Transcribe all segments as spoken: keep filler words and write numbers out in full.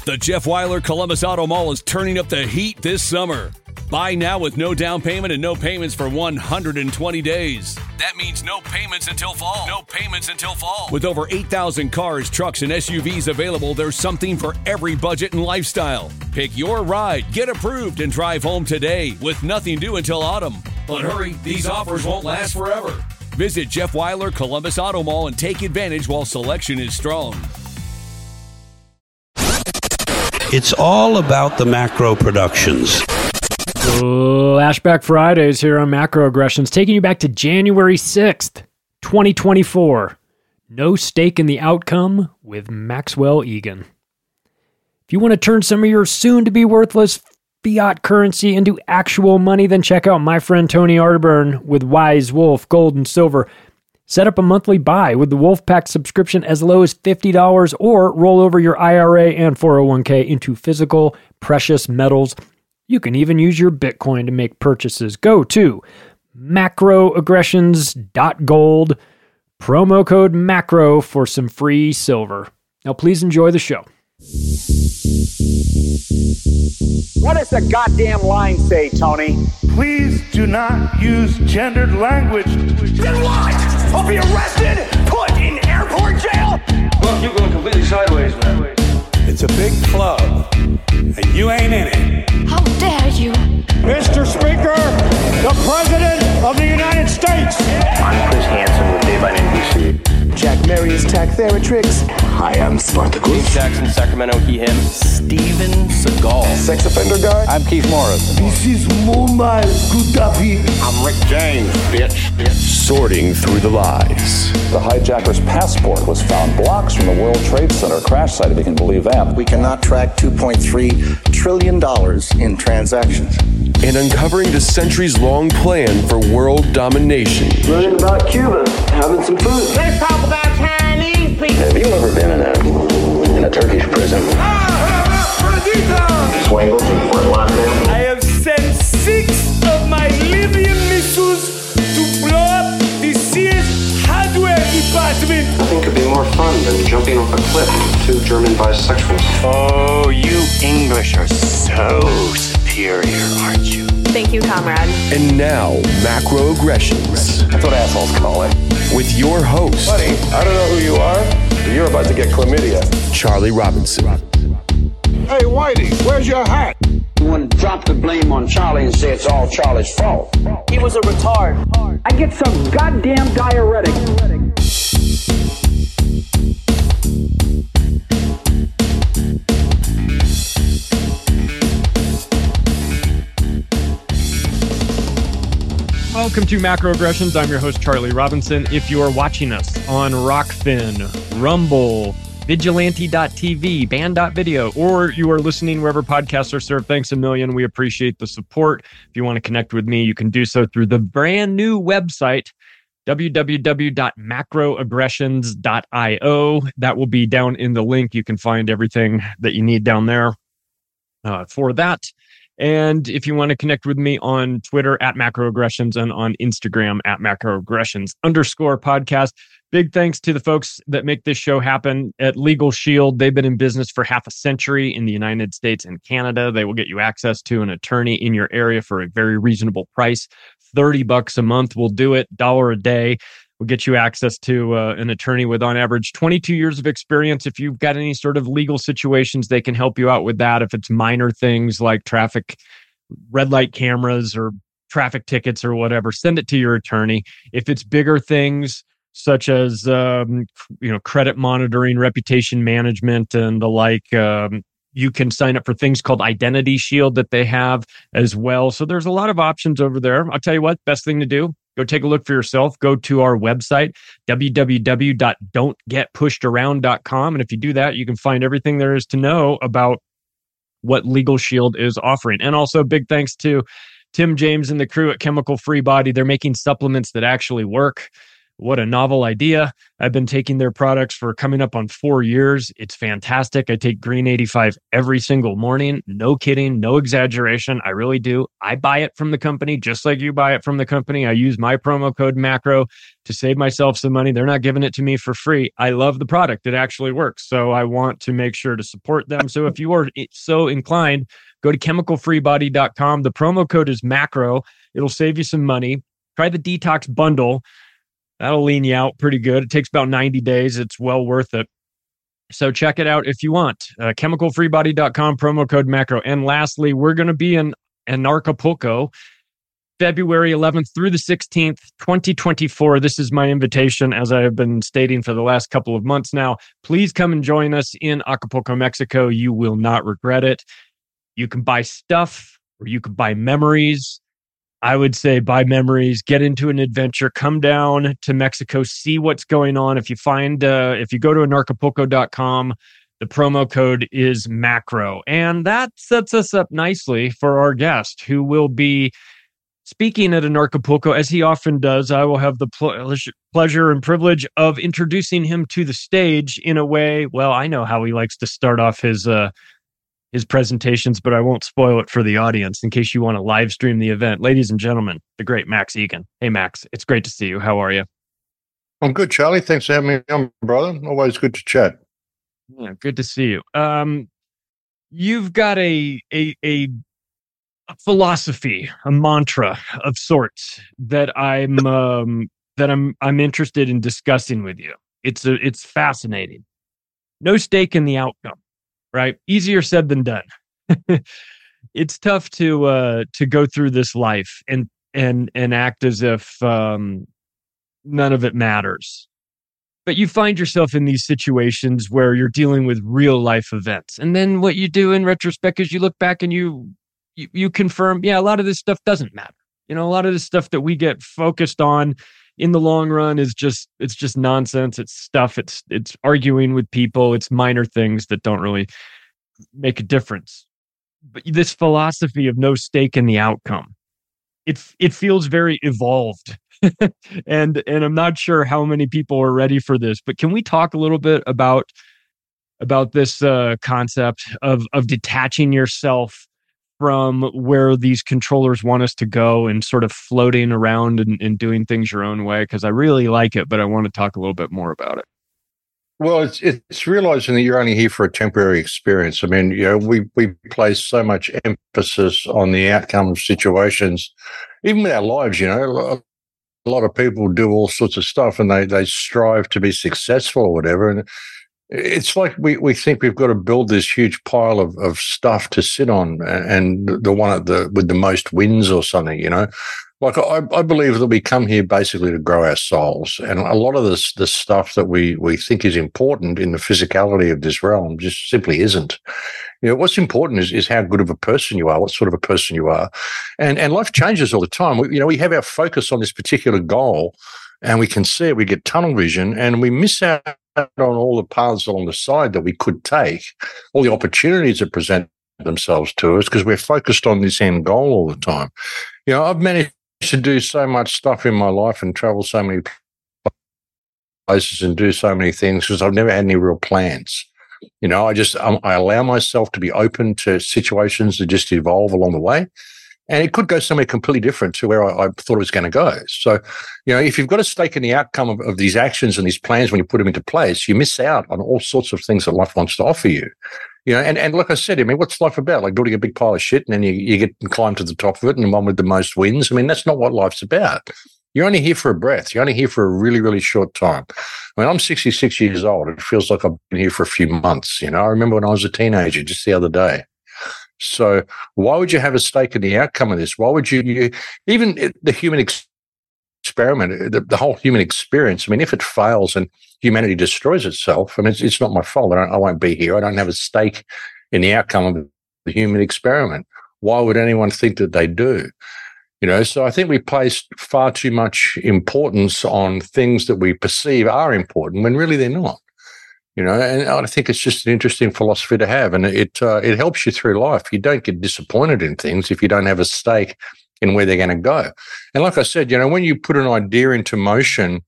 The Jeff Weiler Columbus Auto Mall is turning up the heat this summer. Buy now with no down payment and no payments for one hundred twenty days. That means no payments until fall. No payments until fall. With over eight thousand cars, trucks, and S U Vs available, there's something for every budget and lifestyle. Pick your ride, get approved, and drive home today with nothing due until autumn. But hurry, these offers won't last forever. Visit Jeff Weiler Columbus Auto Mall and take advantage while selection is strong. It's all about the Macro Productions. Flashback Fridays here on Macroaggressions, taking you back to January sixth, twenty twenty-four. No stake in the outcome with Maxwell Egan. If you want to turn some of your soon-to-be worthless fiat currency into actual money, then check out my friend Tony Arterburn with Wise Wolf Gold and Silver. Set up a monthly buy with the Wolfpack subscription as low as fifty dollars, or roll over your I R A and four oh one k into physical precious metals. You can even use your Bitcoin to make purchases. Go to macroaggressions dot gold, promo code MACRO for some free silver. Now please enjoy the show. What does the goddamn line say, Tony? Please do not use gendered language. Then what? I'll be arrested, put in airport jail? Look, you're going completely sideways, man. It's a big club, and you ain't in it. How dare you? Mister Speaker, the President of the United States. I'm Chris Hansen with Dave on N B C. Jack Marius Tack Theratrix. Hi, I'm Spartacus. Jackson, Sacramento, he, him. Steven Seagal. Sex offender guy. I'm Keith Morris. This is Mumbai Kutapi. I'm Rick James, bitch. bitch. Sorting through the lies. The hijacker's passport was found blocks from the World Trade Center crash site, if you can believe that. We cannot track two point three trillion dollars in transactions. And uncovering the centuries-long plan for world domination. Learning about Cuba, having some food. Let's talk about Chinese people. Have you ever been in a in a Turkish prison? Swangles and Fort Lauderdale. I have sent six of my Libyan missiles to blow up the Sears hardware department. Nothing could be more fun than jumping off a cliff with two German bisexuals. Oh, you English are so superior, aren't you? Thank you, comrade. And now, Macroaggressions. That's what assholes call it. With your host, Buddy, I don't know who you are, but you're about to get chlamydia. Charlie Robinson. Hey, Whitey, where's your hat? You want to drop the blame on Charlie and say it's all Charlie's fault. He was a retard. I get some goddamn diuretic. Welcome to Macroaggressions. I'm your host, Charlie Robinson. If you are watching us on Rockfin, Rumble, Vigilante dot T V, Band dot video, or you are listening wherever podcasts are served, thanks a million. We appreciate the support. If you want to connect with me, you can do so through the brand new website, w w w dot macroaggressions dot io. That will be down in the link. You can find everything that you need down there uh, for that. And if you want to connect with me on Twitter at Macroaggressions and on Instagram at Macroaggressions underscore podcast. Big thanks to the folks that make this show happen at Legal Shield. They've been in business for half a century in the United States and Canada. They will get you access to an attorney in your area for a very reasonable price. thirty bucks a month will do it, dollar a day. We'll get you access to uh, an attorney with, on average, twenty-two years of experience. If you've got any sort of legal situations, they can help you out with that. If it's minor things like traffic, red light cameras, or traffic tickets or whatever, send it to your attorney. If it's bigger things such as um, you know, credit monitoring, reputation management, and the like, um, you can sign up for things called Identity Shield that they have as well. So there's a lot of options over there. I'll tell you what, best thing to do, go take a look for yourself. Go to our website, w w w dot don't get pushed around dot com. And if you do that, you can find everything there is to know about what Legal Shield is offering. And also big thanks to Tim James and the crew at Chemical Free Body. They're making supplements that actually work. What a novel idea. I've been taking their products for coming up on four years. It's fantastic. I take Green eighty-five every single morning. No kidding, no exaggeration. I really do. I buy it from the company just like you buy it from the company. I use my promo code MACRO to save myself some money. They're not giving it to me for free. I love the product. It actually works. So I want to make sure to support them. So if you are so inclined, go to chemical free body dot com. The promo code is MACRO. It'll save you some money. Try the Detox Bundle. That'll lean you out pretty good. It takes about ninety days. It's well worth it. So check it out if you want. Uh, chemical free body dot com, promo code MACRO. And lastly, we're going to be in, in Acapulco, February eleventh through the sixteenth, twenty twenty-four. This is my invitation, as I have been stating for the last couple of months now. Please come and join us in Acapulco, Mexico. You will not regret it. You can buy stuff or you can buy memories. I would say buy memories, get into an adventure, come down to Mexico, see what's going on. If you find, uh, if you go to anarchapulco dot com, the promo code is MACRO. And that sets us up nicely for our guest, who will be speaking at Anarchapulco, as he often does. I will have the ple- pleasure and privilege of introducing him to the stage in a way, well, I know how he likes to start off his uh, his presentations, but I won't spoil it for the audience in case you want to live stream the event. Ladies and gentlemen, the great Max Igan. Hey, Max, it's great to see you. How are you? I'm good, Charlie. Thanks for having me on, brother. Always good to chat. Yeah, good to see you. Um, you've got a, a, a philosophy, a mantra of sorts that I'm um, that I'm I'm interested in discussing with you. It's a, it's fascinating. No stake in the outcome. Right? Easier said than done. It's tough to uh, to go through this life and and and act as if um, none of it matters. But you find yourself in these situations where you're dealing with real life events. And then what you do in retrospect is you look back and you, you you confirm, yeah, a lot of this stuff doesn't matter. You know, a lot of this stuff that we get focused on in the long run is just, it's just nonsense. It's stuff. It's, it's arguing with people. It's minor things that don't really make a difference. But this philosophy of no stake in the outcome, it, it feels very evolved. and, and I'm not sure how many people are ready for this, but can we talk a little bit about, about this uh, concept of, of detaching yourself from where these controllers want us to go and sort of floating around and, and doing things your own way? Because I really like it, but I want to talk a little bit more about it. Well, it's it's realizing that you're only here for a temporary experience. I mean, you know, we, we place so much emphasis on the outcome of situations, even with our lives. You know, a lot of people do all sorts of stuff and they, they strive to be successful or whatever. And it's like we, we think we've got to build this huge pile of, of stuff to sit on, and the one at the with the most wins or something, you know. Like I, I believe that we come here basically to grow our souls, and a lot of this the stuff that we we think is important in the physicality of this realm just simply isn't. You know, what's important is is how good of a person you are, what sort of a person you are, and and life changes all the time. We, you know, we have our focus on this particular goal, and we can see it. We get tunnel vision, and we miss out on all the paths along the side that we could take, all the opportunities that present themselves to us because we're focused on this end goal all the time. You know, I've managed to do so much stuff in my life and travel so many places and do so many things because I've never had any real plans. You know, I just, um, I allow myself to be open to situations that just evolve along the way. And it could go somewhere completely different to where I, I thought it was going to go. So, you know, if you've got a stake in the outcome of, of these actions and these plans when you put them into place, you miss out on all sorts of things that life wants to offer you. You know, and, and like I said, I mean, what's life about? Like building a big pile of shit and then you, you get climb to the top of it and the one with the most wins. I mean, that's not what life's about. You're only here for a breath. You're only here for a really, really short time. I mean, I'm sixty-six years old. It feels like I've been here for a few months. You know, I remember when I was a teenager just the other day. So why would you have a stake in the outcome of this? Why would you, you even the human ex- experiment, the, the whole human experience, I mean, if it fails and humanity destroys itself, I mean, it's, it's not my fault. I, don't, I won't be here. I don't have a stake in the outcome of the human experiment. Why would anyone think that they do? You know, so I think we place far too much importance on things that we perceive are important when really they're not. You know, and I think it's just an interesting philosophy to have, and it uh, it helps you through life. You don't get disappointed in things if you don't have a stake in where they're going to go. And like I said, you know, when you put an idea into motion,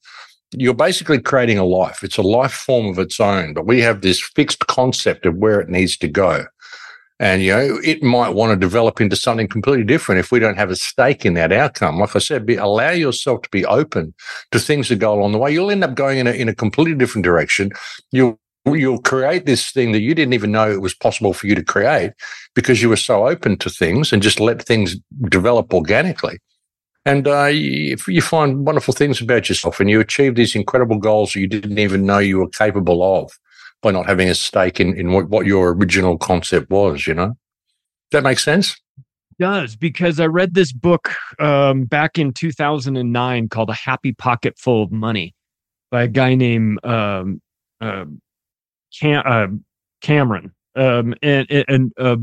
you're basically creating a life. It's a life form of its own, but we have this fixed concept of where it needs to go. And, you know, it might want to develop into something completely different if we don't have a stake in that outcome. Like I said, be, allow yourself to be open to things that go along the way. You'll end up going in a, in a completely different direction. You'll, you'll create this thing that you didn't even know it was possible for you to create because you were so open to things and just let things develop organically. And uh, you, you find wonderful things about yourself and you achieve these incredible goals that you didn't even know you were capable of, by not having a stake in, in what, what your original concept was, you know? Does that make sense? It does, because I read this book um, back in two thousand nine called A Happy Pocket Full of Money by a guy named um, uh, Cam- uh, Cameron, um, and, and uh,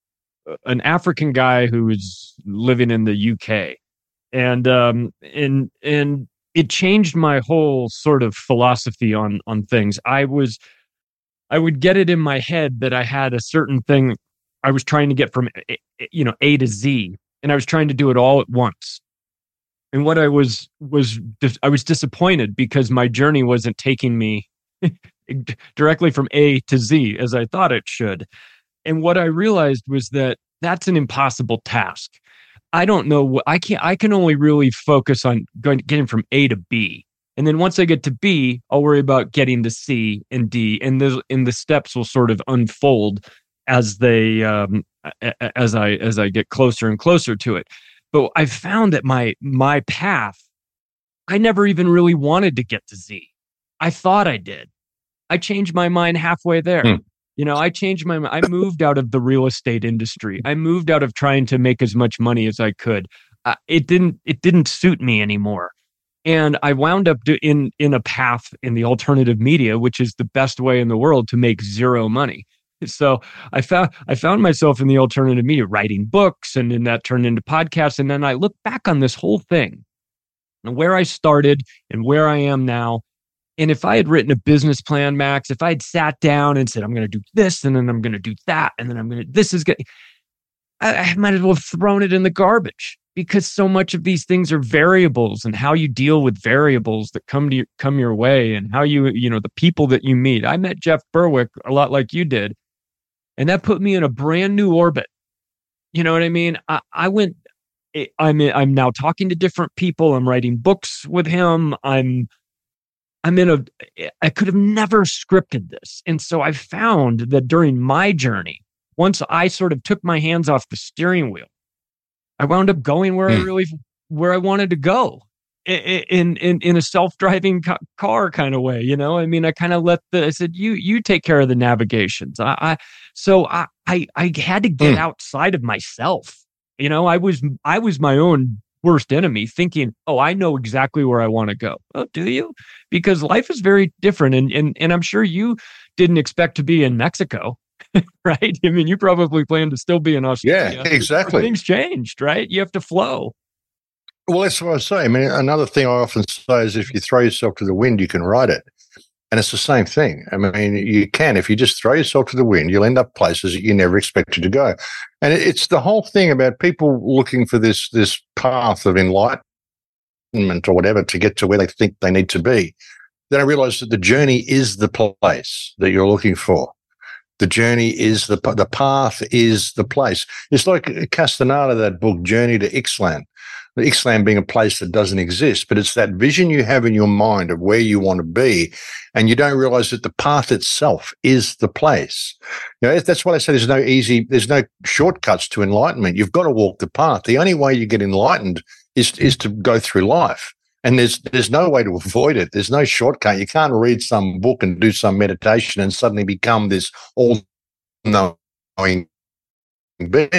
an African guy who was living in the U K. And, um, and, and it changed my whole sort of philosophy on, on things. I was... I would get it in my head that I had a certain thing I was trying to get from, you know, A to Z, and I was trying to do it all at once. And what I was, was I was disappointed because my journey wasn't taking me directly from A to Z as I thought it should. And what I realized was that that's an impossible task. I don't know what I can't, I can only really focus on going, getting from A to B. And then once I get to B, I'll worry about getting to C and D, and the and the steps will sort of unfold as they um, as I as I get closer and closer to it. But I found that my my path, I never even really wanted to get to Z. I thought I did. I changed my mind halfway there. Hmm. You know, I changed my mind. I moved out of the real estate industry. I moved out of trying to make as much money as I could. Uh, it didn't it didn't suit me anymore. And I wound up in in a path in the alternative media, which is the best way in the world to make zero money. So I found I found myself in the alternative media writing books, and then that turned into podcasts. And then I look back on this whole thing and where I started and where I am now. And if I had written a business plan, Max, if I had sat down and said, I'm going to do this, and then I'm going to do that, and then I'm going to, this is going I, I might as well have thrown it in the garbage. Because so much of these things are variables, and how you deal with variables that come to you, come your way, and how you, you know, the people that you meet. I met Jeff Berwick a lot like you did, and that put me in a brand new orbit. You know what I mean? I, I went, I'm, I'm now talking to different people. I'm writing books with him. I'm, I'm in a, I could have never scripted this. And so I found that during my journey, once I sort of took my hands off the steering wheel, I wound up going where mm. I really, where I wanted to go in, in, in a self-driving ca- car kind of way. You know, I mean, I kind of let the, I said, you, you take care of the navigations. I, I so I, I, I had to get mm. outside of myself. You know, I was, I was my own worst enemy, thinking, oh, I know exactly where I want to go. Oh, do you? Because life is very different. And, and, and I'm sure you didn't expect to be in Mexico. Right? I mean, you probably plan to still be in Australia. Yeah, exactly. Things changed, right? You have to flow. Well, that's what I say. I mean, another thing I often say is if you throw yourself to the wind, you can ride it. And it's the same thing. I mean, you can. If you just throw yourself to the wind, you'll end up places that you never expected to go. And it's the whole thing about people looking for this, this path of enlightenment or whatever to get to where they think they need to be. Then I realized that the journey is the place that you're looking for. The journey is the the path is the place. It's like Castaneda, that book, Journey to Ixtlan. Ixtlan being a place that doesn't exist, but it's that vision you have in your mind of where you want to be, and you don't realize that the path itself is the place. You know, that's why I say there's no easy, there's no shortcuts to enlightenment. You've got to walk the path. The only way you get enlightened is is to go through life. And there's there's no way to avoid it. There's no shortcut. You can't read some book and do some meditation and suddenly become this all-knowing being.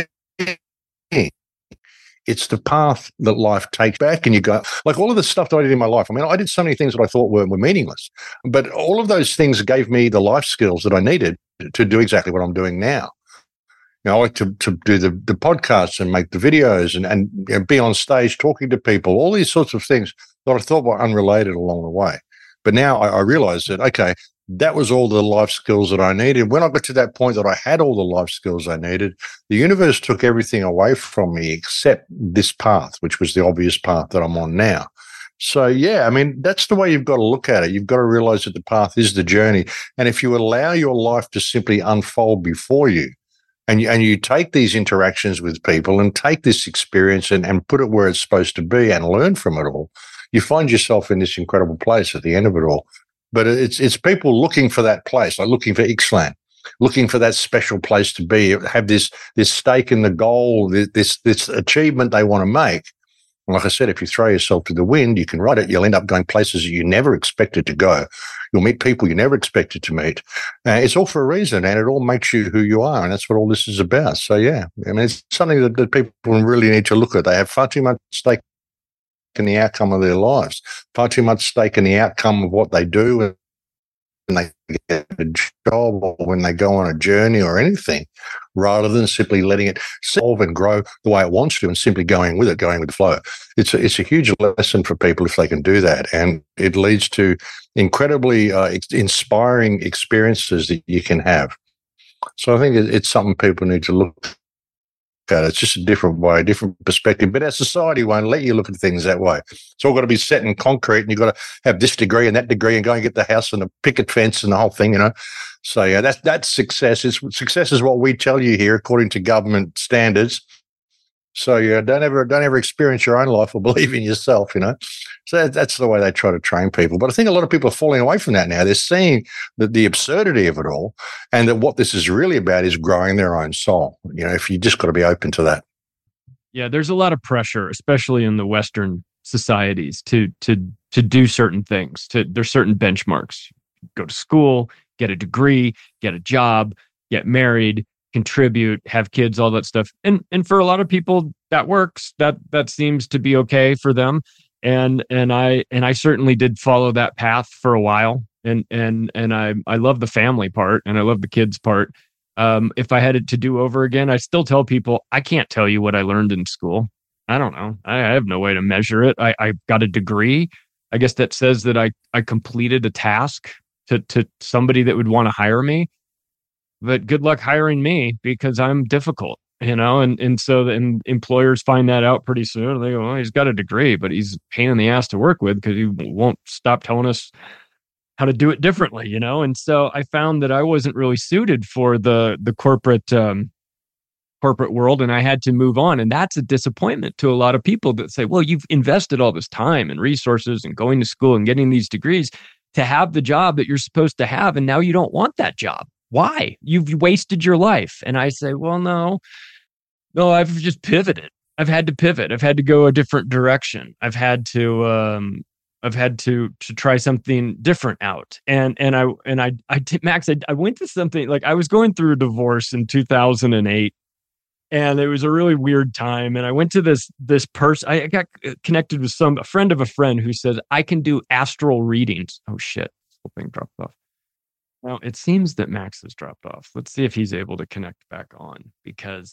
It's the path that life takes back, and you go, like all of the stuff that I did in my life. I mean, I did so many things that I thought were, were meaningless, but all of those things gave me the life skills that I needed to do exactly what I'm doing now. You know, I like to, to do the, the podcasts and make the videos and, and you know, be on stage talking to people, all these sorts of things that I thought were unrelated along the way. But now I, I realize that, okay, that was all the life skills that I needed. When I got to that point that I had all the life skills I needed, the universe took everything away from me except this path, which was the obvious path that I'm on now. So, yeah, I mean, that's the way you've got to look at it. You've got to realize that the path is the journey. And if you allow your life to simply unfold before you, and you, and you take these interactions with people and take this experience and, and put it where it's supposed to be and learn from it all, you find yourself in this incredible place at the end of it all. But it's it's people looking for that place, like looking for Ixtlan, looking for that special place to be, have this this stake in the goal, this this achievement they want to make. And like I said, if you throw yourself to the wind, you can ride it. You'll end up going places that you never expected to go. You'll meet people you never expected to meet. Uh, it's all for a reason, and it all makes you who you are, and that's what all this is about. So, yeah, I mean, it's something that, that people really need to look at. They have far too much stake in the outcome of their lives, far too much stake in the outcome of what they do when they get a job or when they go on a journey or anything, rather than simply letting it solve and grow the way it wants to and simply going with it, going with the flow. It's a, it's a huge lesson for people if they can do that. And it leads to incredibly uh, ex- inspiring experiences that you can have. So I think it, it's something people need to look at. It's just a different way, a different perspective. But our society won't let you look at things that way. It's all got to be set in concrete, and you've got to have this degree and that degree and go and get the house and the picket fence and the whole thing, you know. So, yeah, that's that's success. It's, success is what we tell you here according to government standards. So, yeah, don't ever don't ever experience your own life or believe in yourself, you know. So that's the way they try to train people. But I think a lot of people are falling away from that now. They're seeing the, the absurdity of it all, and that what this is really about is growing their own soul. You know, if you just got to be open to that. Yeah, there's a lot of pressure, especially in the Western societies, to to to do certain things. To there's certain benchmarks. Go to school, get a degree, get a job, get married, contribute, have kids, all that stuff. And and for a lot of people that works. That that seems to be okay for them. And and I and I certainly did follow that path for a while. And and and I I love the family part and I love the kids part. Um, if I had it to do over again, I still tell people I can't tell you what I learned in school. I don't know. I, I have no way to measure it. I, I got a degree. I guess that says that I I completed a task to to somebody that would want to hire me. But good luck hiring me because I'm difficult, you know, and, and so then employers find that out pretty soon. They go, well, he's got a degree, but he's a pain in the ass to work with because he won't stop telling us how to do it differently, you know? And so I found that I wasn't really suited for the, the corporate, um, corporate world, and I had to move on. And that's a disappointment to a lot of people that say, well, you've invested all this time and resources and going to school and getting these degrees to have the job that you're supposed to have. And now you don't want that job. Why? You've wasted your life. And I say, well, no, no, I've just pivoted. I've had to pivot. I've had to go a different direction. I've had to, um, I've had to, to try something different out. And, and I, and I, I did, Max, I, I went to something like I was going through a divorce in two thousand eight, and it was a really weird time. And I went to this, this person, I got connected with some, a friend of a friend who says, I can do astral readings. Oh shit. This whole thing dropped off. Well, it seems that Max has dropped off. Let's see if he's able to connect back on, because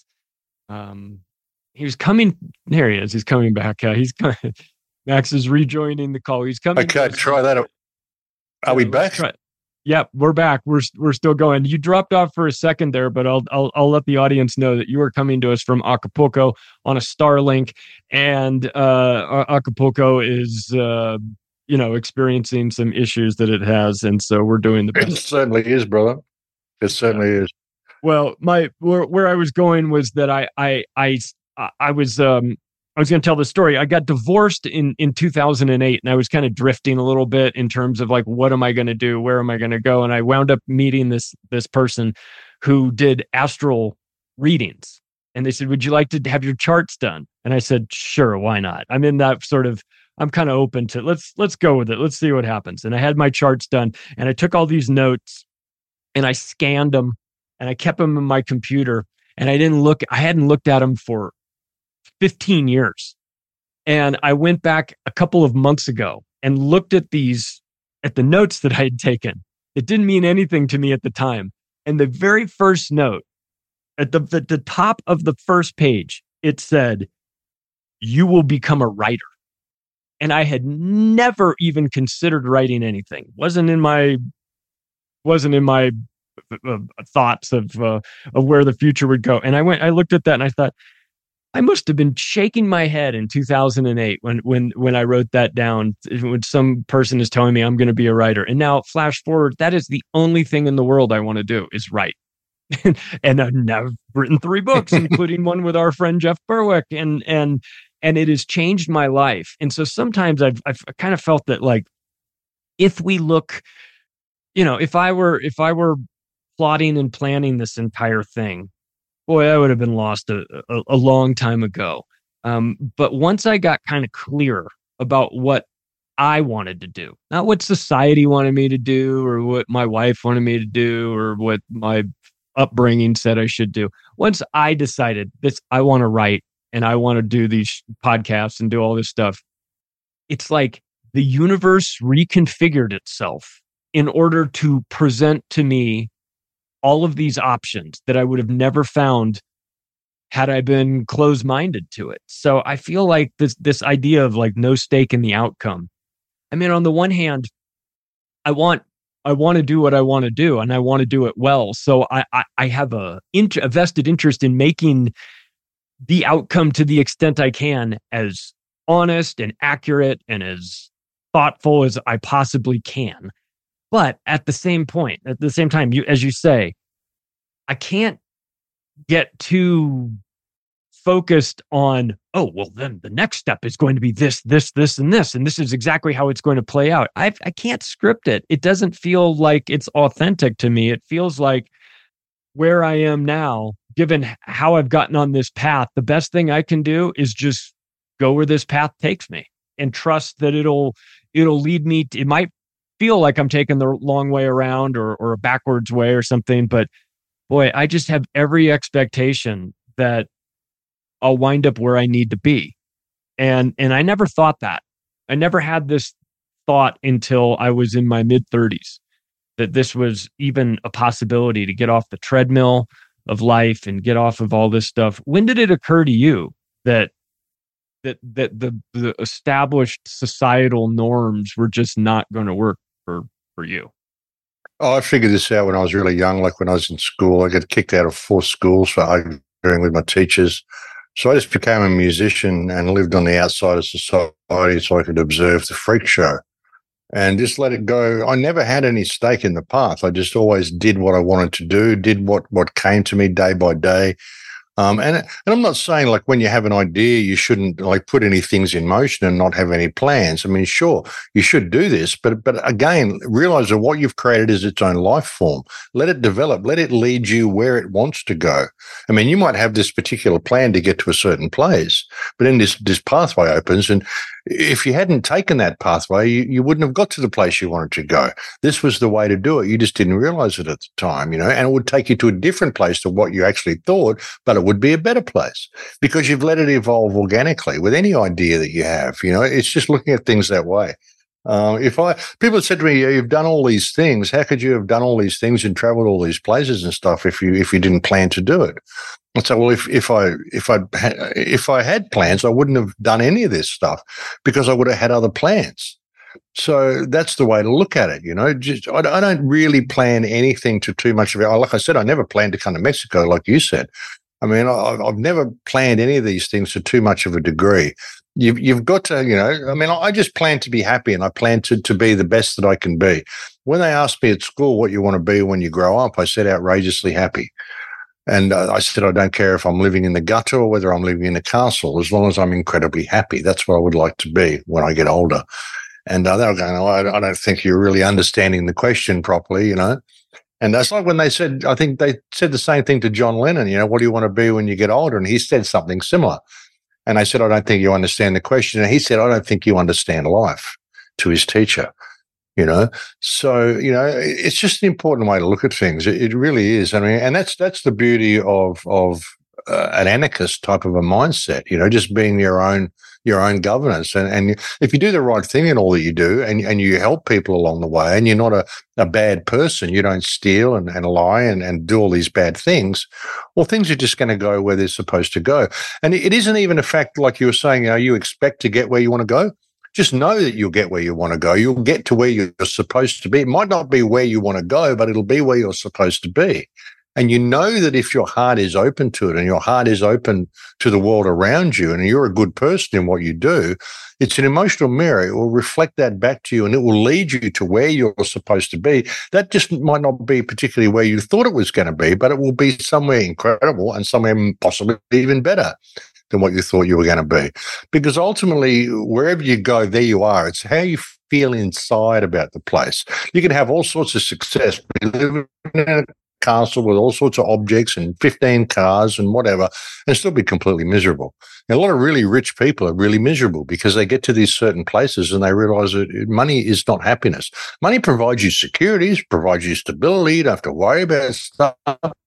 um, he was coming. There he is. He's coming back. Uh, he's coming, Max is rejoining the call. He's coming. Okay, try that. Are yeah, we back? Try. Yeah, we're back. We're we're still going. You dropped off for a second there, but I'll I'll I'll let the audience know that you are coming to us from Acapulco on a Starlink, and uh, Acapulco is. Uh, you know, experiencing some issues that it has. And so we're doing the best. It certainly is, brother. It certainly is. Well, my, where, where I was going was that I, I, I, I was, um, I was going to tell the story. I got divorced in, in two thousand eight, and I was kind of drifting a little bit in terms of like, what am I going to do? Where am I going to go? And I wound up meeting this, this person who did astral readings. And they said, would you like to have your charts done? And I said, sure, why not? I'm in that sort of, I'm kind of open to let's let's go with it. Let's see what happens. And I had my charts done, and I took all these notes and I scanned them and I kept them in my computer, and I didn't look, I hadn't looked at them for fifteen years. And I went back a couple of months ago and looked at these, at the notes that I had taken. It didn't mean anything to me at the time. And the very first note at the, the, the top of the first page, it said, you will become a writer. And I had never even considered writing anything. wasn't in my wasn't in my uh, thoughts of uh, of where the future would go. And I went, I looked at that and I thought, I must have been shaking my head in two thousand eight when when when I wrote that down, when some person is telling me I'm going to be a writer. And now flash forward, that is the only thing in the world I want to do is write. And I've now written three books, including one with our friend Jeff Berwick, and and and it has changed my life. And so sometimes I've I've kind of felt that, like, if we look, you know, if I were if I were plotting and planning this entire thing, boy, I would have been lost a, a, a long time ago. Um, but once I got kind of clear about what I wanted to do, not what society wanted me to do or what my wife wanted me to do or what my upbringing said I should do. Once I decided this, I want to write and I want to do these podcasts and do all this stuff, it's like the universe reconfigured itself in order to present to me all of these options that I would have never found had I been closed-minded to it. So I feel like this this idea of like no stake in the outcome. I mean, on the one hand, I want I want to do what I want to do, and I want to do it well. So I I, I have a, int- a vested interest in making the outcome, to the extent I can, as honest and accurate and as thoughtful as I possibly can. But at the same point, at the same time, you, as you say, I can't get too focused on, oh, well, then the next step is going to be this, this, this, and this, and this is exactly how it's going to play out. I I can't script it. It doesn't feel like it's authentic to me. It feels like where I am now, given how I've gotten on this path, the best thing I can do is just go where this path takes me and trust that it'll it'll lead me. To, it might feel like I'm taking the long way around or or a backwards way or something, but boy, I just have every expectation that I'll wind up where I need to be. And and I never thought that. I never had this thought until I was in my mid thirties, that this was even a possibility to get off the treadmill of life and get off of all this stuff. When did it occur to you that that that the, the established societal norms were just not going to work for, for you? Oh, I figured this out when I was really young, like when I was in school. I got kicked out of four schools for arguing with my teachers. So I just became a musician and lived on the outside of society so I could observe the freak show and just let it go. I never had any stake in the path. I just always did what I wanted to do, did what, what came to me day by day. Um, and, and I'm not saying like when you have an idea, you shouldn't like put any things in motion and not have any plans. I mean, sure, you should do this, but, but again, realize that what you've created is its own life form. Let it develop, let it lead you where it wants to go. I mean, you might have this particular plan to get to a certain place, but then this, this pathway opens, and if you hadn't taken that pathway, you, you wouldn't have got to the place you wanted to go. This was the way to do it. You just didn't realize it at the time, you know, and it would take you to a different place to what you actually thought, but it would be a better place because you've let it evolve organically with any idea that you have. You know, it's just looking at things that way. Uh, if I people have said to me, yeah, "You've done all these things. How could you have done all these things and traveled all these places and stuff if you if you didn't plan to do it?" I say, well, if if I if I if I had plans, I wouldn't have done any of this stuff because I would have had other plans. So that's the way to look at it. You know, just I, I don't really plan anything to too much of it. Like I said, I never planned to come to Mexico, like you said. I mean, I, I've never planned any of these things to too much of a degree. You've, you've got to, you know, I mean, I just plan to be happy and I plan to, to be the best that I can be. When they asked me at school what you want to be when you grow up, I said outrageously happy. And uh, I said, I don't care if I'm living in the gutter or whether I'm living in a castle, as long as I'm incredibly happy. That's what I would like to be when I get older. And uh, they were going, oh, I, I don't think you're really understanding the question properly, you know. And that's like when they said, I think they said the same thing to John Lennon, you know, what do you want to be when you get older? And he said something similar. And I said, I don't think you understand the question. And he said, I don't think you understand life, to his teacher, you know. So, you know, it's just an important way to look at things. It, it really is. I mean, and that's that's the beauty of of uh, an anarchist type of a mindset, you know, just being your own your own governance. And, and if you do the right thing in all that you do and, and you help people along the way and you're not a, a bad person, you don't steal and, and lie and, and do all these bad things, well, things are just going to go where they're supposed to go. And it isn't even a fact, like you were saying, you know, you expect to get where you want to go. Just know that you'll get where you want to go. You'll get to where you're supposed to be. It might not be where you want to go, but it'll be where you're supposed to be. And you know that if your heart is open to it and your heart is open to the world around you and you're a good person in what you do, it's an emotional mirror. It will reflect that back to you and it will lead you to where you're supposed to be. That just might not be particularly where you thought it was going to be, but it will be somewhere incredible and somewhere possibly even better than what you thought you were going to be. Because ultimately, wherever you go, there you are. It's how you feel inside about the place. You can have all sorts of success. You live in a castle with all sorts of objects and fifteen cars and whatever, and still be completely miserable. And a lot of really rich people are really miserable because they get to these certain places and they realize that money is not happiness. Money provides you securities, provides you stability. You don't have to worry about stuff,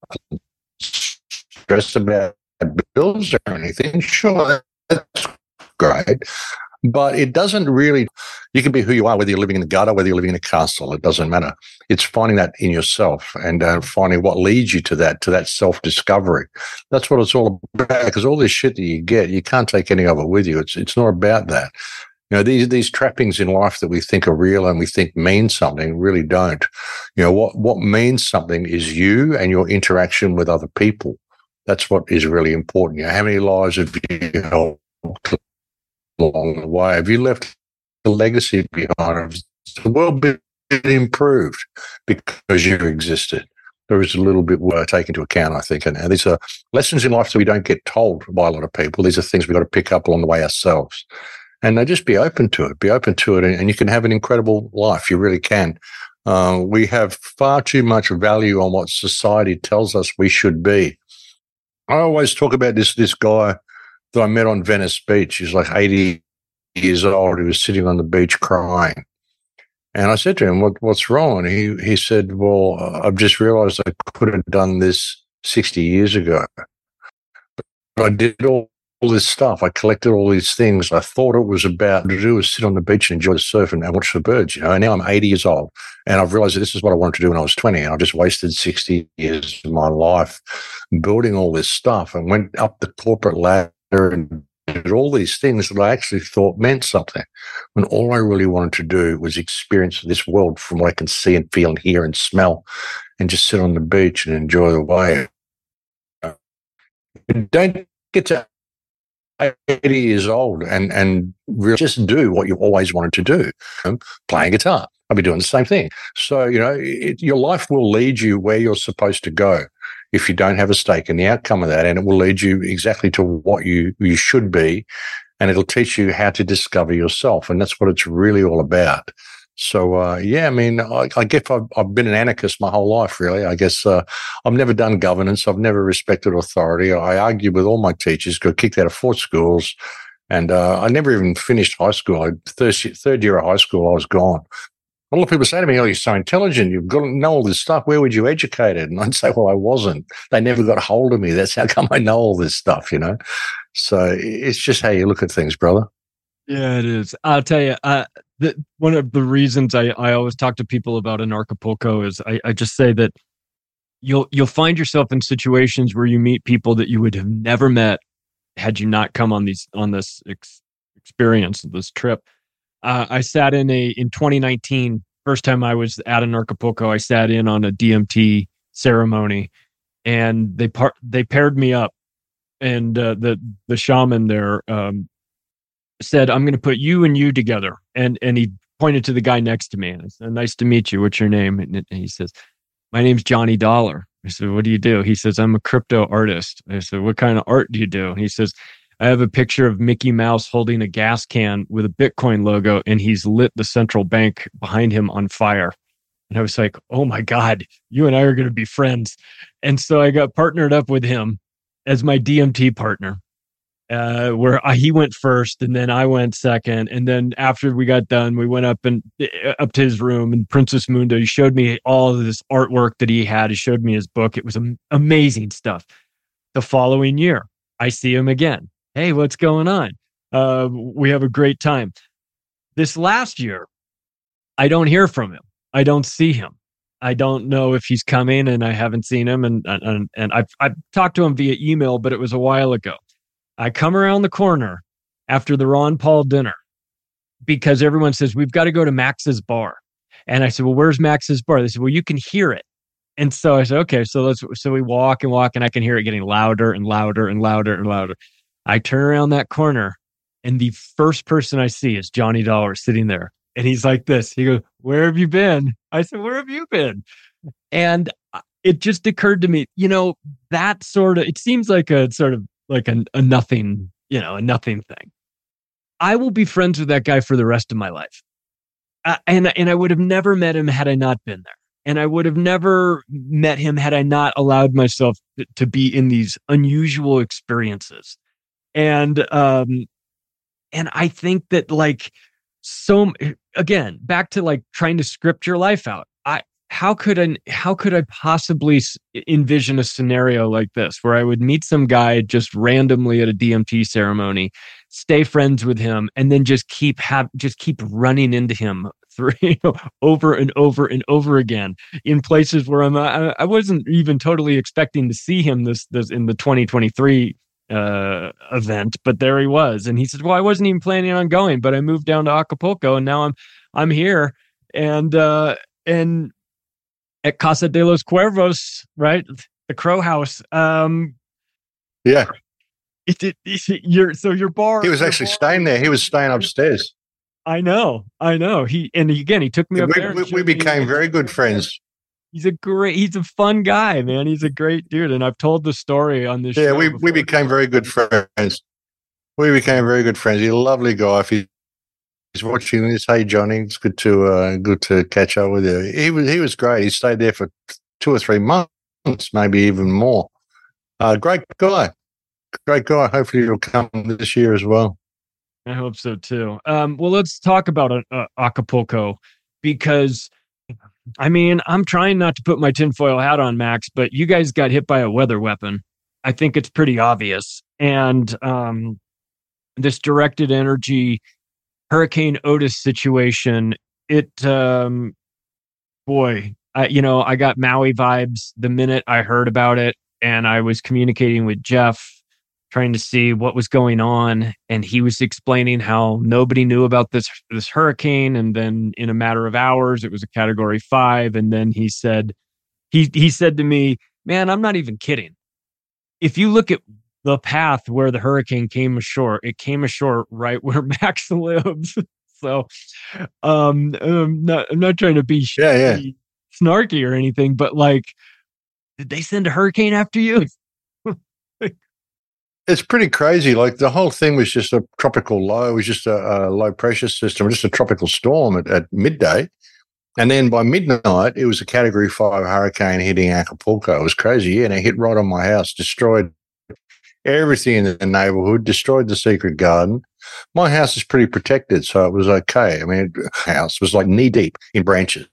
stress about bills or anything. Sure, that's great. But it doesn't really, you can be who you are, whether you're living in a gutter, whether you're living in a castle, it doesn't matter. It's finding that in yourself and uh, finding what leads you to that, to that self-discovery. That's what it's all about, because all this shit that you get, you can't take any of it with you. It's it's not about that. You know, these these trappings in life that we think are real and we think mean something really don't. You know, what, what means something is you and your interaction with other people. That's what is really important. You know, how many lives have you helped along the way? Have you left a legacy behind? Has the world been improved because you existed? There is a little bit to take into account, I think. And, and these are lessons in life that we don't get told by a lot of people. These are things we've got to pick up along the way ourselves. And uh, just be open to it. Be open to it, and, and you can have an incredible life. You really can. Uh, we have far too much value on what society tells us we should be. I always talk about this this guy that I met on Venice Beach. He's like eighty years old. He was sitting on the beach crying. And I said to him, what, what's wrong? And he, he said, well, I've just realized I could have done this sixty years ago. But I did all, all this stuff. I collected all these things. I thought it was about to do was sit on the beach and enjoy the surf and, and watch the birds, you know. And now I'm eighty years old. And I've realized that this is what I wanted to do when I was twenty. And I've just wasted sixty years of my life building all this stuff and went up the corporate ladder and did all these things that I actually thought meant something, when all I really wanted to do was experience this world from what I can see and feel and hear and smell, and just sit on the beach and enjoy the wave. Don't get to eighty years old and and really just do what you always wanted to do, um, playing guitar. I'll be doing the same thing. So, you know, it, your life will lead you where you're supposed to go if you don't have a stake in the outcome of that, and it will lead you exactly to what you, you should be, and it'll teach you how to discover yourself, and that's what it's really all about. So, uh, yeah, I mean, I, I guess I've, I've been an anarchist my whole life, really. I guess uh, I've never done governance. I've never respected authority. I argued with all my teachers, got kicked out of four schools, and uh, I never even finished high school. I, third, third year of high school, I was gone. A lot of people say to me, oh, you're so intelligent. You've got to know all this stuff. Where would you educate it? And I'd say, well, I wasn't. They never got hold of me. That's how come I know all this stuff, you know? So it's just how you look at things, brother. Yeah, it is. I'll tell you, uh, the, one of the reasons I, I always talk to people about Anarchapulco is I, I just say that you'll you'll find yourself in situations where you meet people that you would have never met had you not come on these on this ex- experience, this trip. Uh, I sat in a in twenty nineteen, first time I was at Anarchapulco, I sat in on a D M T ceremony, and they par- they paired me up, and uh, the the shaman there um, said, "I'm going to put you and you together," and and he pointed to the guy next to me, and I said, "Nice to meet you. What's your name?" And, and he says, "My name's Johnny Dollar." I said, "What do you do?" He says, "I'm a crypto artist." I said, "What kind of art do you do?" And he says, I have a picture of Mickey Mouse holding a gas can with a Bitcoin logo, and he's lit the central bank behind him on fire. And I was like, oh my God, you and I are going to be friends. And so I got partnered up with him as my D M T partner, uh, where I, he went first and then I went second. And then after we got done, we went up and uh, up to his room, and Princess Mundo, he showed me all of this artwork that he had. He showed me his book. It was am- amazing stuff. The following year, I see him again. Hey, what's going on? Uh, we have a great time. This last year, I don't hear from him. I don't see him. I don't know if he's coming, and I haven't seen him. And and and I've I've talked to him via email, but it was a while ago. I come around the corner after the Ron Paul dinner because everyone says we've got to go to Max's bar, and I said, well, where's Max's bar? They said, well, you can hear it And so I said, okay, so let's, so we walk and walk and I can hear it getting louder and louder and louder and louder. I turn around that corner and the first person I see is Johnny Dollar sitting there. And he's like this, he goes, "Where have you been?" I said, "Where have you been?" And it just occurred to me, you know, that sort of, it seems like a sort of like a, a nothing, you know, a nothing thing. I will be friends with that guy for the rest of my life. Uh, and, and I would have never met him had I not been there. And I would have never met him had I not allowed myself to be in these unusual experiences. And, um, and I think that like, so again, back to like trying to script your life out. I, how could I, how could I possibly envision a scenario like this where I would meet some guy just randomly at a D M T ceremony, stay friends with him, and then just keep have, just keep running into him through, you know, over and over and over again in places where I'm, I, I wasn't even totally expecting to see him this, this in the twenty twenty-three uh, event, but there he was. And he said, "Well, I wasn't even planning on going, but I moved down to Acapulco and now I'm, I'm here." And, uh, and at Casa de los Cuervos, right? The Crow House. Um, yeah. It, it, it, your, so your bar. He was actually bar, staying there. He was staying upstairs. I know. I know. He, and again, he took me yeah, up we, there. We, we became me. very good friends. He's a great, he's a fun guy, man. He's a great dude. And I've told the story on this yeah, show. Yeah, we, before. we became very good friends. We became very good friends. He's a lovely guy. If he, he's watching this, hey, Johnny, it's good to uh, good to catch up with you. He was he was great. He stayed there for two or three months, maybe even more. Uh, great guy. Great guy. Hopefully he'll come this year as well. I hope so too. Um, well, let's talk about uh, Acapulco because, I mean, I'm trying not to put my tinfoil hat on, Max, but you guys got hit by a weather weapon. I think it's pretty obvious. And um, this directed energy Hurricane Otis situation, it, um, boy, I, you know, I got Maui vibes the minute I heard about it, and I was communicating with Jeff, trying to see what was going on. And he was explaining how nobody knew about this, this hurricane. And then in a matter of hours, it was a category five. And then he said, he, he said to me, "Man, I'm not even kidding. If you look at the path where the hurricane came ashore, it came ashore right where Max lives." So, um, I'm not, I'm not trying to be yeah, yeah. snarky or anything, but like, did they send a hurricane after you? It's pretty crazy. Like the whole thing was just a tropical low. It was just a, a low pressure system, just a tropical storm at, at midday. And then by midnight, it was a category five hurricane hitting Acapulco. It was crazy. Yeah, and it hit right on my house, destroyed everything in the neighborhood, destroyed the secret garden. My house is pretty protected, so it was okay. I mean, the house was like knee deep in branches,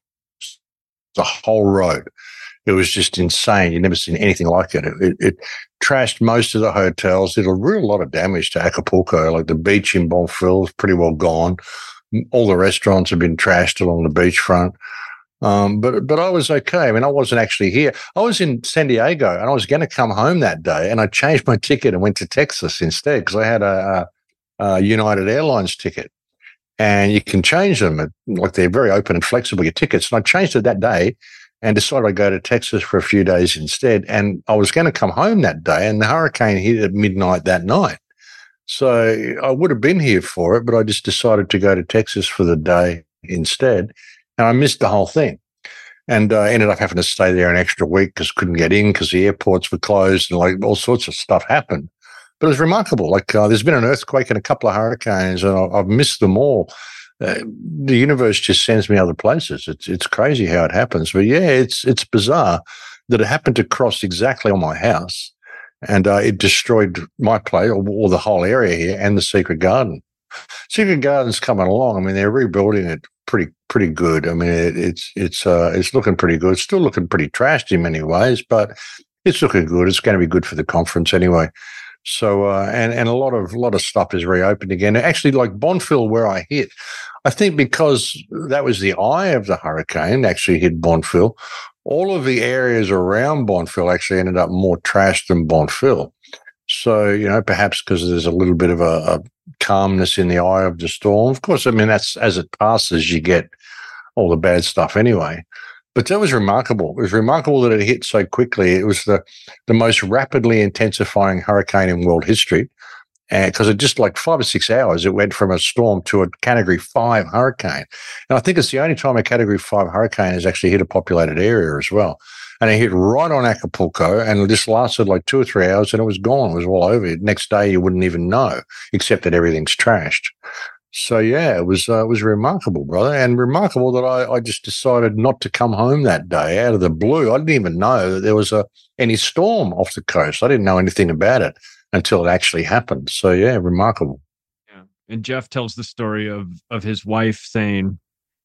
the whole road. It was just insane. You'd never seen anything like it. It, it, it trashed most of the hotels. Did a real lot of damage to Acapulco. Like the beach in Bonfil is pretty well gone. All the restaurants have been trashed along the beachfront. Um, but but I was okay. I mean, I wasn't actually here. I was in San Diego, and I was going to come home that day, and I changed my ticket and went to Texas instead because I had a, a, a United Airlines ticket. And you can change them. At, like they're very open and flexible, your tickets. And I changed it that day and decided I'd go to Texas for a few days instead. And I was going to come home that day, and the hurricane hit at midnight that night. So I would have been here for it, but I just decided to go to Texas for the day instead. And I missed the whole thing. And I uh, ended up having to stay there an extra week because couldn't get in because the airports were closed and like all sorts of stuff happened. But it was remarkable. Like uh, there's been an earthquake and a couple of hurricanes, and I, I've missed them all. Uh, the universe just sends me other places. It's it's crazy how it happens. But yeah, it's it's bizarre that it happened to cross exactly on my house, and uh, it destroyed my place or, or the whole area here and the Secret Garden. Secret Garden's coming along. I mean, they're rebuilding it pretty pretty good. I mean, it, it's it's uh, it's looking pretty good. It's still looking pretty trashed in many ways, but it's looking good. It's going to be good for the conference anyway. So uh, and and a lot of a lot of stuff is reopened again. Actually, like Bonfil, where I hit, I think because that was the eye of the hurricane, actually hit Bonfil. All of the areas around Bonfil actually ended up more trashed than Bonfil. So you know, perhaps because there's a little bit of a, a calmness in the eye of the storm. Of course, I mean that's as it passes, you get all the bad stuff anyway. But that was remarkable. It was remarkable that it hit so quickly. It was the, the most rapidly intensifying hurricane in world history. And because it just like five or six hours, it went from a storm to a category five hurricane. And I think it's the only time a category five hurricane has actually hit a populated area as well. And it hit right on Acapulco, and it just lasted like two or three hours, and it was gone. It was all over. Next day, you wouldn't even know, except that everything's trashed. So, yeah, it was uh, it was remarkable, brother, and remarkable that I, I just decided not to come home that day out of the blue. I didn't even know that there was a any storm off the coast. I didn't know anything about it until it actually happened. So, yeah, remarkable. Yeah. And Jeff tells the story of of his wife saying,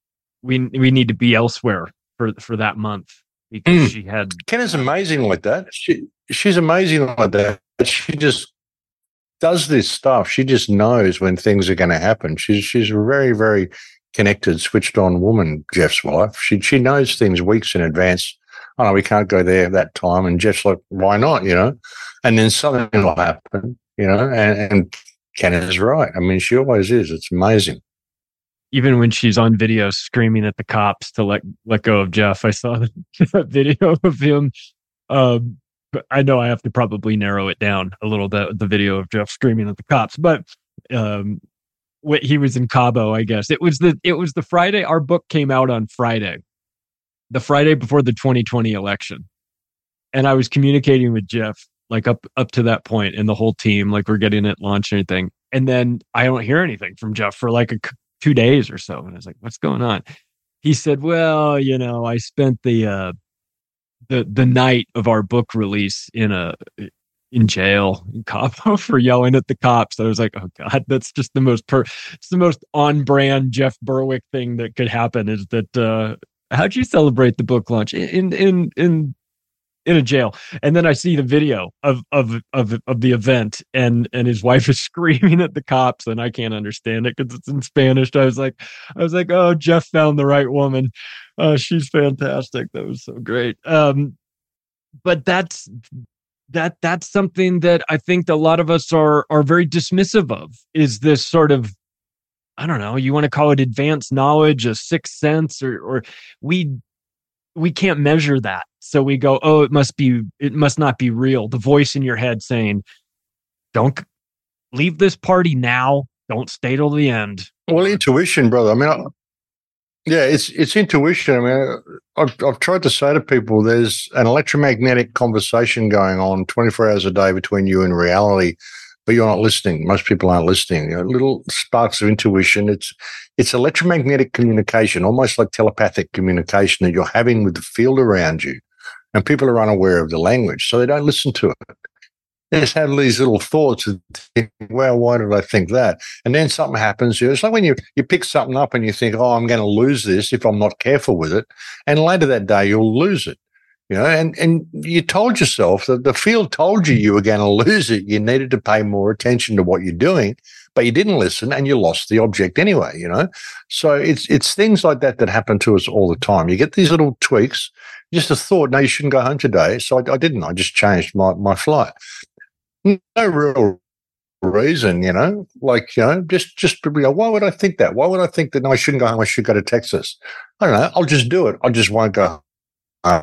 we we need to be elsewhere for, for that month because mm. she had... Ken is amazing like that. She She's amazing like that. She just... does this stuff. She just knows when things are going to happen. She's she's a very, very connected, switched on woman, Jeff's wife. She she knows things weeks in advance. Oh, no, we can't go there that time. And Jeff's like, why not, you know? And then something will happen, you know? And, and Ken is right. I mean, she always is. It's amazing. Even when she's on video screaming at the cops to let let go of Jeff, I saw that video of him. Um, But I know I have to probably narrow it down a little bit, the video of Jeff screaming at the cops. But um, what, he was in Cabo, I guess. It was the it was the Friday. Our book came out on Friday, the Friday before the twenty twenty election. And I was communicating with Jeff like up up to that point, and the whole team, like we're getting it launched and everything. And then I don't hear anything from Jeff for like a, two days or so. And I was like, what's going on? He said, well, you know, I spent the... Uh, the the night of our book release in a in jail in Cabo for yelling at the cops. I was like, oh God, that's just the most per it's the most on brand Jeff Berwick thing that could happen. Is that uh how'd you celebrate the book launch in in in in a jail? And then I see the video of of of of the event, and and his wife is screaming at the cops, and I can't understand it because it's in Spanish. I was like, I was like, oh, Jeff found the right woman. Uh, she's fantastic. That was so great. Um, but that's that that's something that I think a lot of us are are very dismissive of. Is this sort of, I don't know, you want to call it advanced knowledge, a sixth sense, or or we we can't measure that. So we go, oh, it must be, it must not be real. The voice in your head saying, don't leave this party now. Don't stay till the end. Well, intuition, brother. I mean, I, yeah, it's it's intuition. I mean, I've, I've tried to say to people, there's an electromagnetic conversation going on twenty-four hours a day between you and reality, but you're not listening. Most people aren't listening. You know, little sparks of intuition. It's it's electromagnetic communication, almost like telepathic communication that you're having with the field around you. And people are unaware of the language, so they don't listen to it. They just have these little thoughts and think, well, why did I think that? And then something happens. It's like when you, you pick something up and you think, oh, I'm going to lose this if I'm not careful with it. And later that day, you'll lose it. You know, and, and you told yourself that the field told you you were going to lose it. You needed to pay more attention to what you're doing, but you didn't listen and you lost the object anyway, you know? So it's, it's things like that that happen to us all the time. You get these little tweaks, just a thought, no, you shouldn't go home today. So I, I didn't, I just changed my, my flight. No real reason, you know, like, you know, just, just, you know, why would I think that? Why would I think that, no, I shouldn't go home, I should go to Texas? I don't know. I'll just do it. I just won't go home.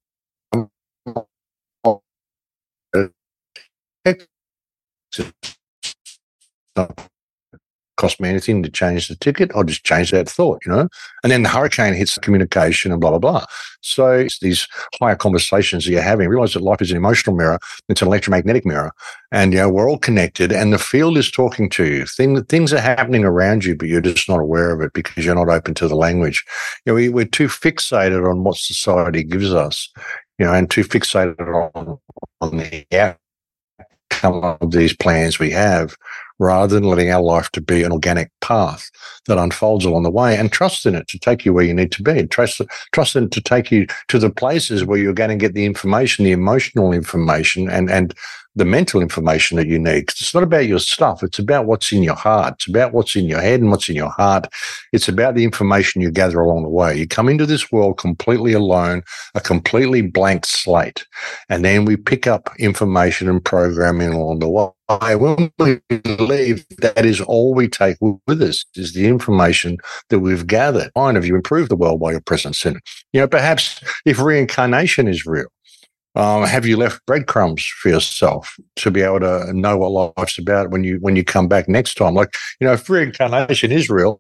Cost me anything to change the ticket, I'll just change that thought, you know? And then the hurricane hits the communication and blah, blah, blah. So it's these higher conversations that you're having. Realize that life is an emotional mirror. It's an electromagnetic mirror. And, you know, we're all connected and the field is talking to you. Things, things are happening around you, but you're just not aware of it because you're not open to the language. You know, we, we're too fixated on what society gives us, you know, and too fixated on, on the outcome of these plans we have, rather than letting our life to be an organic path that unfolds along the way, and trust in it to take you where you need to be. Trust, trust in it to take you to the places where you're going to get the information, the emotional information, and, and the mental information that you need. 'Cause it's not about your stuff. It's about what's in your heart. It's about what's in your head and what's in your heart. It's about the information you gather along the way. You come into this world completely alone, a completely blank slate. And then we pick up information and programming along the way. When we leave, that is all we take with us, is the information that we've gathered. Fine, have you improved the world by your presence in it? You know, perhaps if reincarnation is real, Um, have you left breadcrumbs for yourself to be able to know what life's about when you when you come back next time? Like, you know, if reincarnation is real,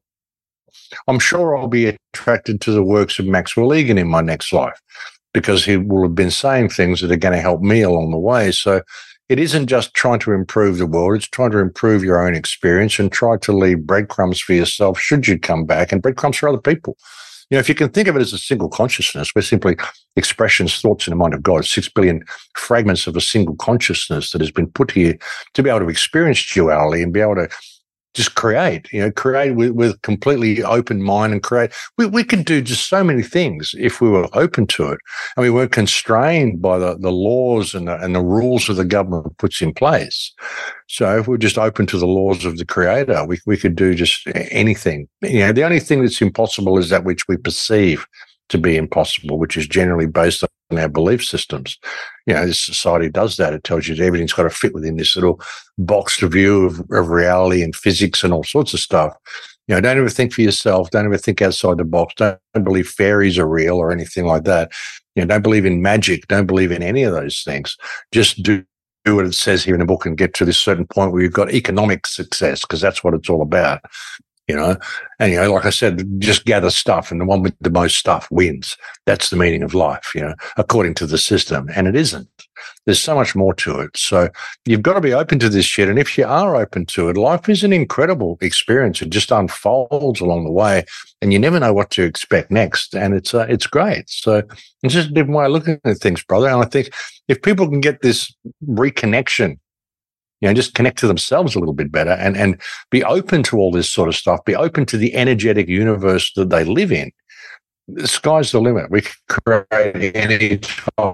I'm sure I'll be attracted to the works of Maxwell Egan in my next life, because he will have been saying things that are going to help me along the way. So it isn't just trying to improve the world, it's trying to improve your own experience and try to leave breadcrumbs for yourself should you come back, and breadcrumbs for other people. You know, if you can think of it as a single consciousness, we're simply expressions, thoughts in the mind of God, six billion fragments of a single consciousness that has been put here to be able to experience duality and be able to just create, you know, create with, with completely open mind and create. We, we could do just so many things if we were open to it and we weren't constrained by the, the laws and the, and the rules that the government puts in place. So if we're just open to the laws of the Creator, we we could do just anything. You know, the only thing that's impossible is that which we perceive to be impossible, which is generally based on our belief systems. You know, this society does that. It tells you that everything's got to fit within this little boxed view of, of reality and physics and all sorts of stuff. You know, don't ever think for yourself. Don't ever think outside the box. Don't, don't believe fairies are real or anything like that. You know, don't believe in magic. Don't believe in any of those things. Just do do what it says here in the book and get to this certain point where you've got economic success, because that's what it's all about. You know, and, you know, like I said, just gather stuff, and the one with the most stuff wins. That's the meaning of life, you know, according to the system. And it isn't. There's so much more to it. So you've got to be open to this shit. And if you are open to it, life is an incredible experience. It just unfolds along the way, and you never know what to expect next. And it's uh, it's great. So it's just a different way of looking at things, brother. And I think if people can get this reconnection, you know, just connect to themselves a little bit better and, and be open to all this sort of stuff, be open to the energetic universe that they live in. The sky's the limit. We can create any type of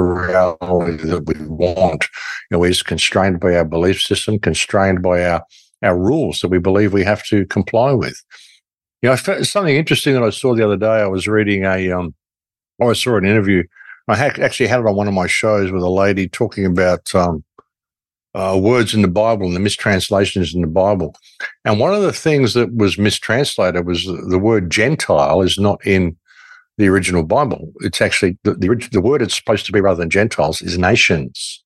reality that we want. You know, we're just constrained by our belief system, constrained by our, our rules that we believe we have to comply with. You know, I found something interesting that I saw the other day. I was reading a, um, or I saw an interview. I had, actually had it on one of my shows with a lady talking about, um, Uh, words in the Bible and the mistranslations in the Bible. And one of the things that was mistranslated was the, the word Gentile is not in the original Bible. It's actually, the, the, the word it's supposed to be rather than Gentiles is nations.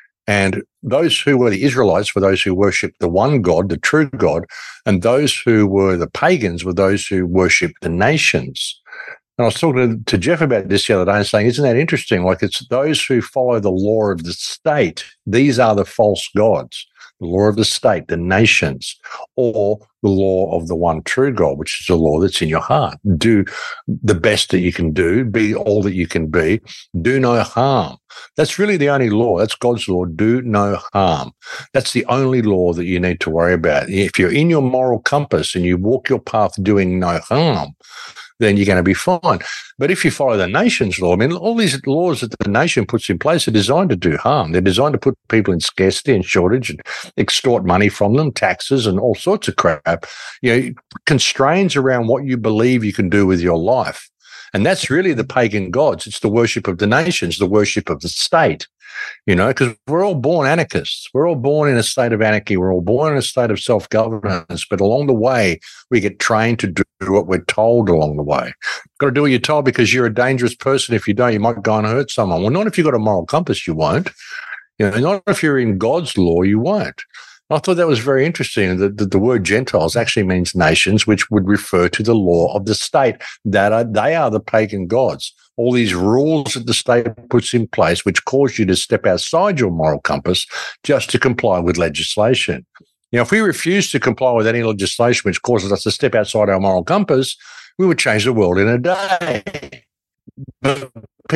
And those who were the Israelites were those who worshipped the one God, the true God, and those who were the pagans were those who worshipped the nations. And I was talking to Jeff about this the other day and saying, isn't that interesting? Like, it's those who follow the law of the state. These are the false gods, the law of the state, the nations, or the law of the one true God, which is the law that's in your heart. Do the best that you can do, be all that you can be, do no harm. That's really the only law. That's God's law. Do no harm. That's the only law that you need to worry about. If you're in your moral compass and you walk your path doing no harm, then you're going to be fine. But if you follow the nation's law, I mean, all these laws that the nation puts in place are designed to do harm. They're designed to put people in scarcity and shortage and extort money from them, taxes and all sorts of crap. You know, constraints around what you believe you can do with your life. And that's really the pagan gods. It's the worship of the nations, the worship of the state. You know, because we're all born anarchists. We're all born in a state of anarchy. We're all born in a state of self-governance. But along the way, we get trained to do what we're told along the way. Got to do what you're told because you're a dangerous person. If you don't, you might go and hurt someone. Well, not if you've got a moral compass, you won't. You know, not if you're in God's law, you won't. I thought that was very interesting that the, the word Gentiles actually means nations, which would refer to the law of the state. That are, they are the pagan gods. All these rules that the state puts in place, which cause you to step outside your moral compass just to comply with legislation. You know, if we refuse to comply with any legislation which causes us to step outside our moral compass, we would change the world in a day. But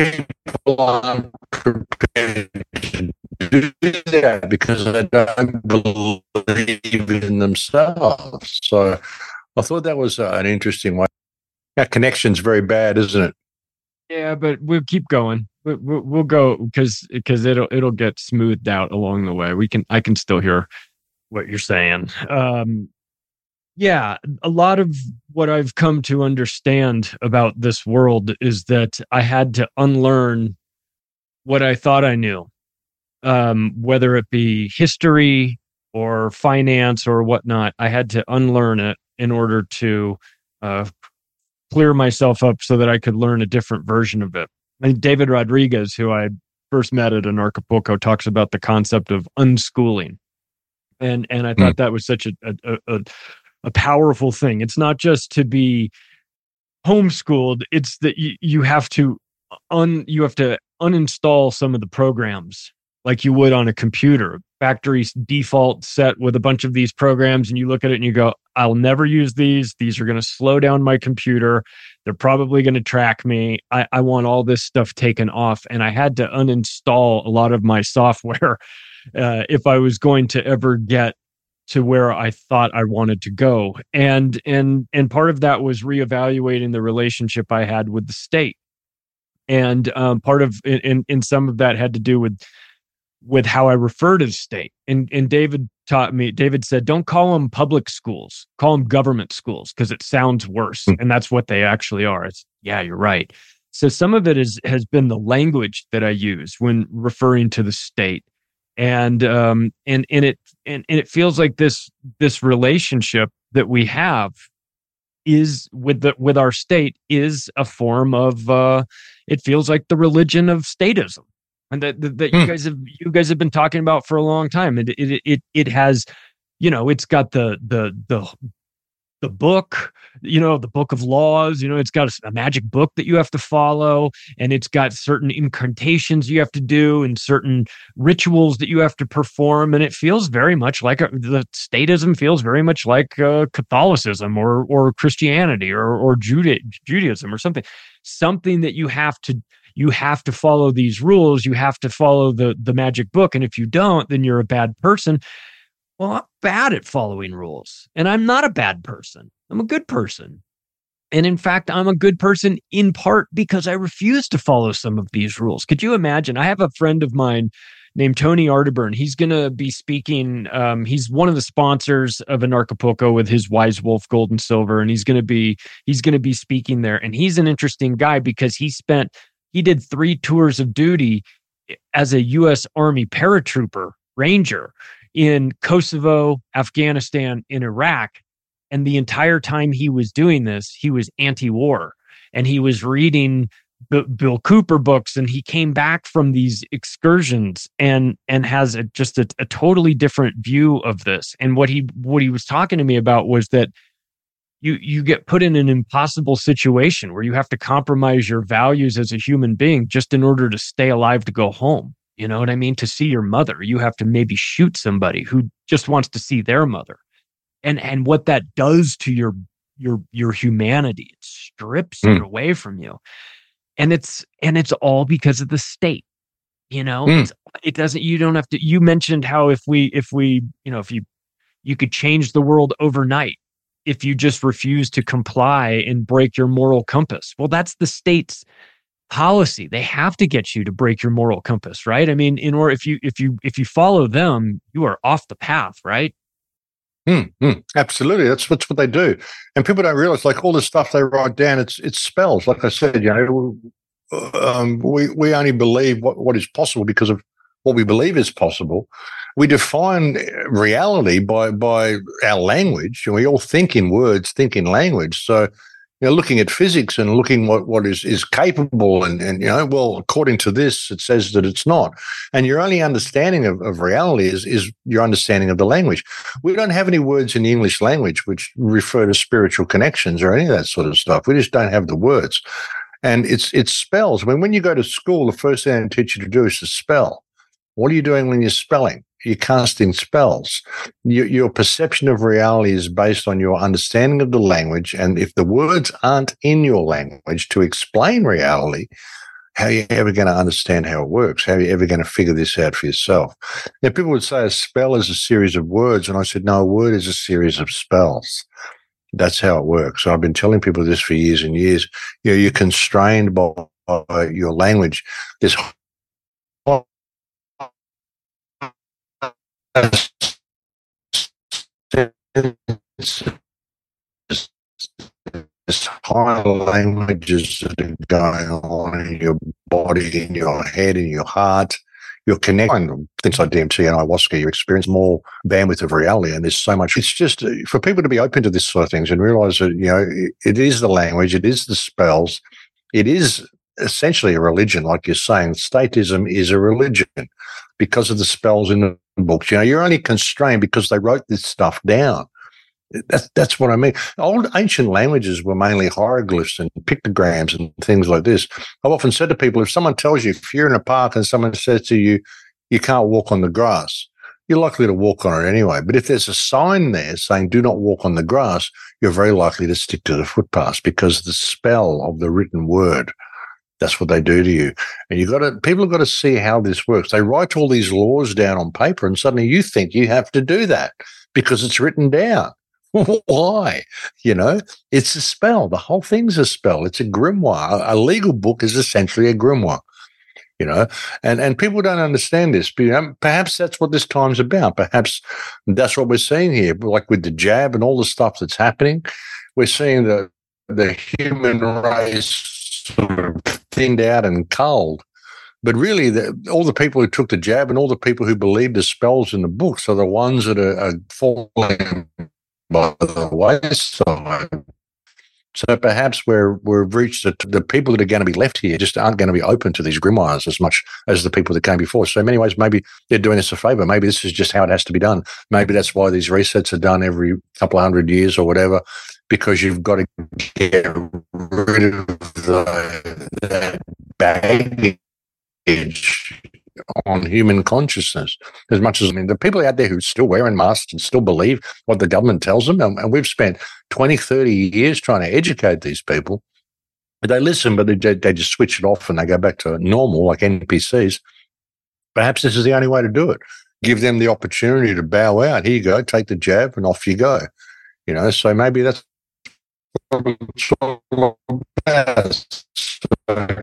people aren't prepared to do that because they don't believe in themselves. So I thought that was uh, an interesting way. That connection's very bad, isn't it? Yeah, but we'll keep going. we'll, we'll go because because it'll it'll get smoothed out along the way. We can I can still hear what you're saying. Um, yeah, a lot of what I've come to understand about this world is that I had to unlearn what I thought I knew, um, whether it be history or finance or whatnot. I had to unlearn it in order to uh, clear myself up so that I could learn a different version of it. And David Rodriguez, who I first met at Anarchapulco, talks about the concept of unschooling. And and I thought mm. that was such a, a, a, a powerful thing. It's not just to be homeschooled, it's that you, you have to un you have to uninstall some of the programs like you would on a computer. Factory default set with a bunch of these programs, and you look at it and you go, I'll never use these. These are going to slow down my computer. They're probably going to track me. I, I want all this stuff taken off. And I had to uninstall a lot of my software uh, if I was going to ever get to where I thought I wanted to go. And and and part of that was reevaluating the relationship I had with the state. And um, part of in in some of that had to do with with how I refer to the state. And and David taught me, David said, don't call them public schools, call them government schools, because it sounds worse. Mm. And that's what they actually are. It's, yeah, you're right. So some of it is has been the language that I use when referring to the state. And um and and it and, and it feels like this this relationship that we have is with the with our state is a form of uh it feels like the religion of statism. And that, that, that hmm. you guys have you guys have been talking about for a long time. It it it it has, you know, it's got the the the the book, you know, the book of laws. You know, it's got a, a magic book that you have to follow, and it's got certain incantations you have to do and certain rituals that you have to perform. And it feels very much like a, the statism feels very much like uh, Catholicism or or Christianity or or Juda- Judaism or something, something that you have to. You have to follow these rules. You have to follow the, the magic book. And if you don't, then you're a bad person. Well, I'm bad at following rules. And I'm not a bad person. I'm a good person. And in fact, I'm a good person in part because I refuse to follow some of these rules. Could you imagine? I have a friend of mine named Tony Arterburn. He's going to be speaking. Um, he's one of the sponsors of Anarchapulco with his Wise Wolf Gold and Silver. And he's going to be, he's going to be speaking there. And he's an interesting guy because he spent He did three tours of duty as a U S Army paratrooper ranger in Kosovo, Afghanistan, in Iraq. And the entire time he was doing this, he was anti-war. And he was reading B- Bill Cooper books. And he came back from these excursions and and has a, just a, a totally different view of this. And what he what he was talking to me about was that You you get put in an impossible situation where you have to compromise your values as a human being just in order to stay alive to go home. You know what I mean? To see your mother, you have to maybe shoot somebody who just wants to see their mother. And and what that does to your your your humanity, it strips mm. it away from you. And it's and it's all because of the state. You know, mm. it's, it doesn't. You don't have to. You mentioned how if we if we you know if you you could change the world overnight if you just refuse to comply and break your moral compass. Well, that's the state's policy. They have to get you to break your moral compass, right? I mean, in order if you if you if you follow them, you are off the path, right? Mm, mm, absolutely, that's that's what they do, and people don't realize like all the stuff they write down. It's it's spells. Like I said, you know, um, we we only believe what what is possible because of what we believe is possible. We define reality by by our language, and we all think in words, think in language. So, you know, looking at physics and looking what what is is capable, and and you know, well, according to this, it says that it's not. And your only understanding of, of reality is is your understanding of the language. We don't have any words in the English language which refer to spiritual connections or any of that sort of stuff. We just don't have the words, and it's it's spells. I mean, when you go to school, the first thing they teach you to do is to spell. What are you doing when you're spelling? You're casting spells. Your, your perception of reality is based on your understanding of the language. And if the words aren't in your language to explain reality, how are you ever going to understand how it works? How are you ever going to figure this out for yourself? Now, people would say a spell is a series of words. And I said, no, a word is a series of spells. That's how it works. So I've been telling people this for years and years. You know, you're constrained by your language. This There's higher languages that are going on in your body, in your head, in your heart. You're connecting things like D M T and ayahuasca. You experience more bandwidth of reality, and there's so much. It's just for people to be open to this sort of things and realize that, you know, it, it is the language, it is the spells, it is essentially a religion, like you're saying. Statism is a religion because of the spells in the books. You know, you're only constrained because they wrote this stuff down. That's that's what I mean. Old ancient languages were mainly hieroglyphs and pictograms and things like this. I've often said to people, if someone tells you, if you're in a park and someone says to you, you can't walk on the grass, you're likely to walk on it anyway. But if there's a sign there saying do not walk on the grass, you're very likely to stick to the footpath because the spell of the written word, that's what they do to you. And you've got to, people have got to see how this works. They write all these laws down on paper and suddenly you think you have to do that because it's written down. Why? You know, it's a spell. The whole thing's a spell. It's a grimoire. A legal book is essentially a grimoire, you know, and, and people don't understand this. But, you know, perhaps that's what this time's about. Perhaps that's what we're seeing here, like with the jab and all the stuff that's happening. We're seeing the, the human race sort of thinned out and culled. But really, the, all the people who took the jab and all the people who believe the spells in the books are the ones that are, are falling by the wayside. So perhaps we're, we've reached the, the people that are going to be left here just aren't going to be open to these grimoires as much as the people that came before. So in many ways, maybe they're doing us a favor. Maybe this is just how it has to be done. Maybe that's why these resets are done every couple of hundred years or whatever, because you've got to get rid of the, that baggage on human consciousness. As much as, I mean, the people out there who are still wearing masks and still believe what the government tells them, and, and we've spent twenty, thirty years trying to educate these people. They listen, but they, they just switch it off and they go back to normal, like N P Cs. Perhaps this is the only way to do it. Give them the opportunity to bow out. Here you go, take the jab, and off you go. You know, so maybe that's what it's all about. So,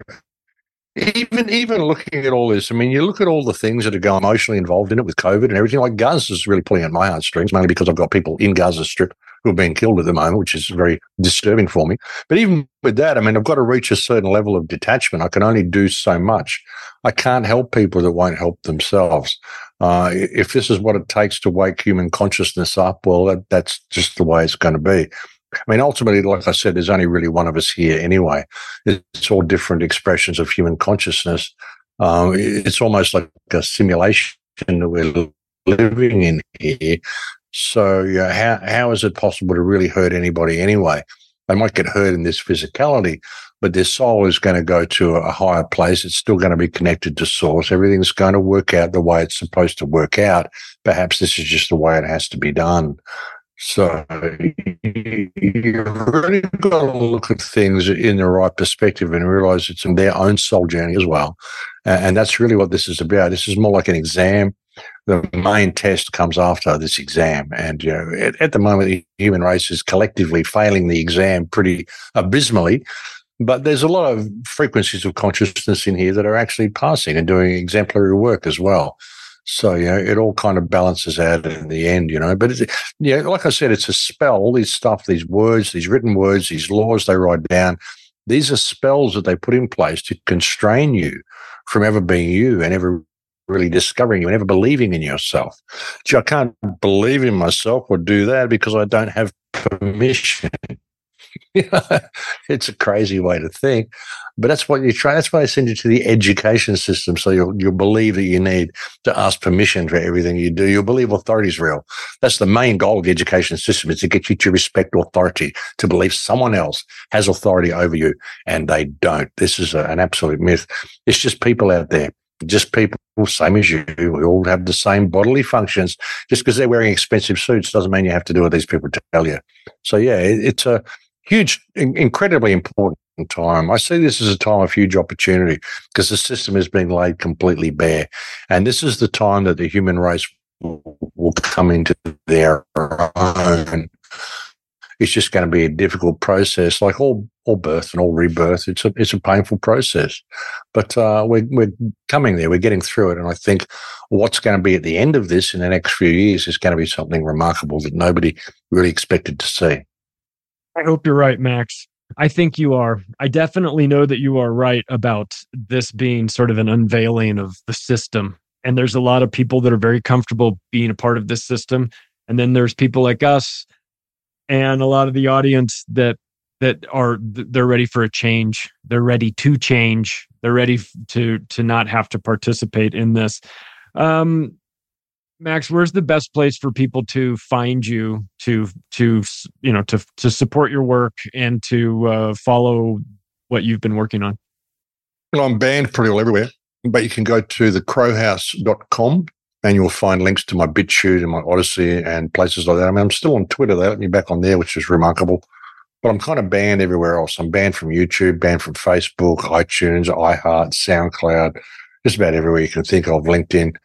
Even even looking at all this, I mean, you look at all the things that are going emotionally involved in it with COVID and everything. Like Gaza is really pulling at my heartstrings, mainly because I've got people in Gaza Strip who are being killed at the moment, which is very disturbing for me. But even with that, I mean, I've got to reach a certain level of detachment. I can only do so much. I can't help people that won't help themselves. Uh, if this is what it takes to wake human consciousness up, well, that, that's just the way it's going to be. I mean, ultimately, like I said, there's only really one of us here anyway. It's all different expressions of human consciousness. Um, it's almost like a simulation that we're living in here. So, yeah, how how is it possible to really hurt anybody anyway? They might get hurt in this physicality, but their soul is going to go to a higher place. It's still going to be connected to source. Everything's going to work out the way it's supposed to work out. Perhaps this is just the way it has to be done. So you've really got to look at things in the right perspective and realize it's in their own soul journey as well. And that's really what this is about. This is more like an exam. The main test comes after this exam. And, you know, at, at the moment, the human race is collectively failing the exam pretty abysmally. But there's a lot of frequencies of consciousness in here that are actually passing and doing exemplary work as well. So, you know, it all kind of balances out in the end, you know. But, it's, yeah, like I said, it's a spell. All these stuff, these words, these written words, these laws they write down, these are spells that they put in place to constrain you from ever being you and ever really discovering you and ever believing in yourself. Gee, I can't believe in myself or do that because I don't have permission. It's a crazy way to think, but that's what you try. That's why I send you to the education system. So you'll, you'll believe that you need to ask permission for everything you do. You'll believe authority is real. That's the main goal of the education system, is to get you to respect authority, to believe someone else has authority over you, and they don't. This is a, an absolute myth. It's just people out there, just people same as you. We all have the same bodily functions. Just because they're wearing expensive suits doesn't mean you have to do what these people tell you. So yeah, it, it's a huge, incredibly important time. I see this as a time of huge opportunity because the system is being laid completely bare. And this is the time that the human race will, will come into their own. it's just going to be a difficult process, like all all birth and all rebirth. It's a it's a painful process, but uh, we're we're coming there. We're getting through it, and I think what's going to be at the end of this in the next few years is going to be something remarkable that nobody really expected to see. I hope you're right, Max. I think you are. I definitely know that you are right about this being sort of an unveiling of the system. And there's a lot of people that are very comfortable being a part of this system. And then there's people like us and a lot of the audience that that are they're ready for a change. They're ready to change. They're ready to to not have to participate in this. Um, Max, where's the best place for people to find you to to you know to to support your work and to uh, follow what you've been working on? Well, I'm banned pretty well everywhere, but you can go to the crow house dot com and you'll find links to my BitChute and my Odyssey and places like that. I mean, I'm still on Twitter. They let me back on there, which is remarkable. But I'm kind of banned everywhere else. I'm banned from YouTube, banned from Facebook, iTunes, iHeart, SoundCloud, just about everywhere you can think of, LinkedIn.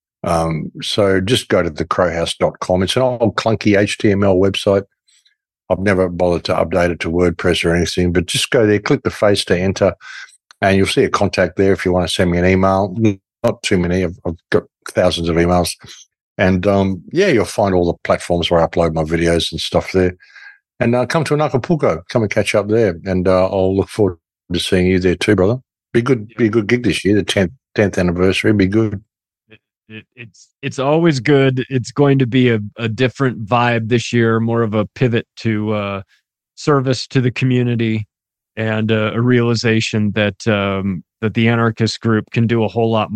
Um, so just go to the crow house dot com. It's an old clunky H T M L website. I've never bothered to update it to WordPress or anything, but just go there, click the face to enter, and you'll see a contact there if you want to send me an email. Not too many. I've, I've got thousands of emails. And, um, yeah, you'll find all the platforms where I upload my videos and stuff there. And uh, come to an Acapulco. Come and catch up there. And uh, I'll look forward to seeing you there too, brother. Be good. Be a good gig this year, the tenth, tenth anniversary. Be good. It, it's it's always good. It's going to be a, a different vibe this year, more of a pivot to uh, service to the community, and uh, a realization that um, that the anarchist group can do a whole lot,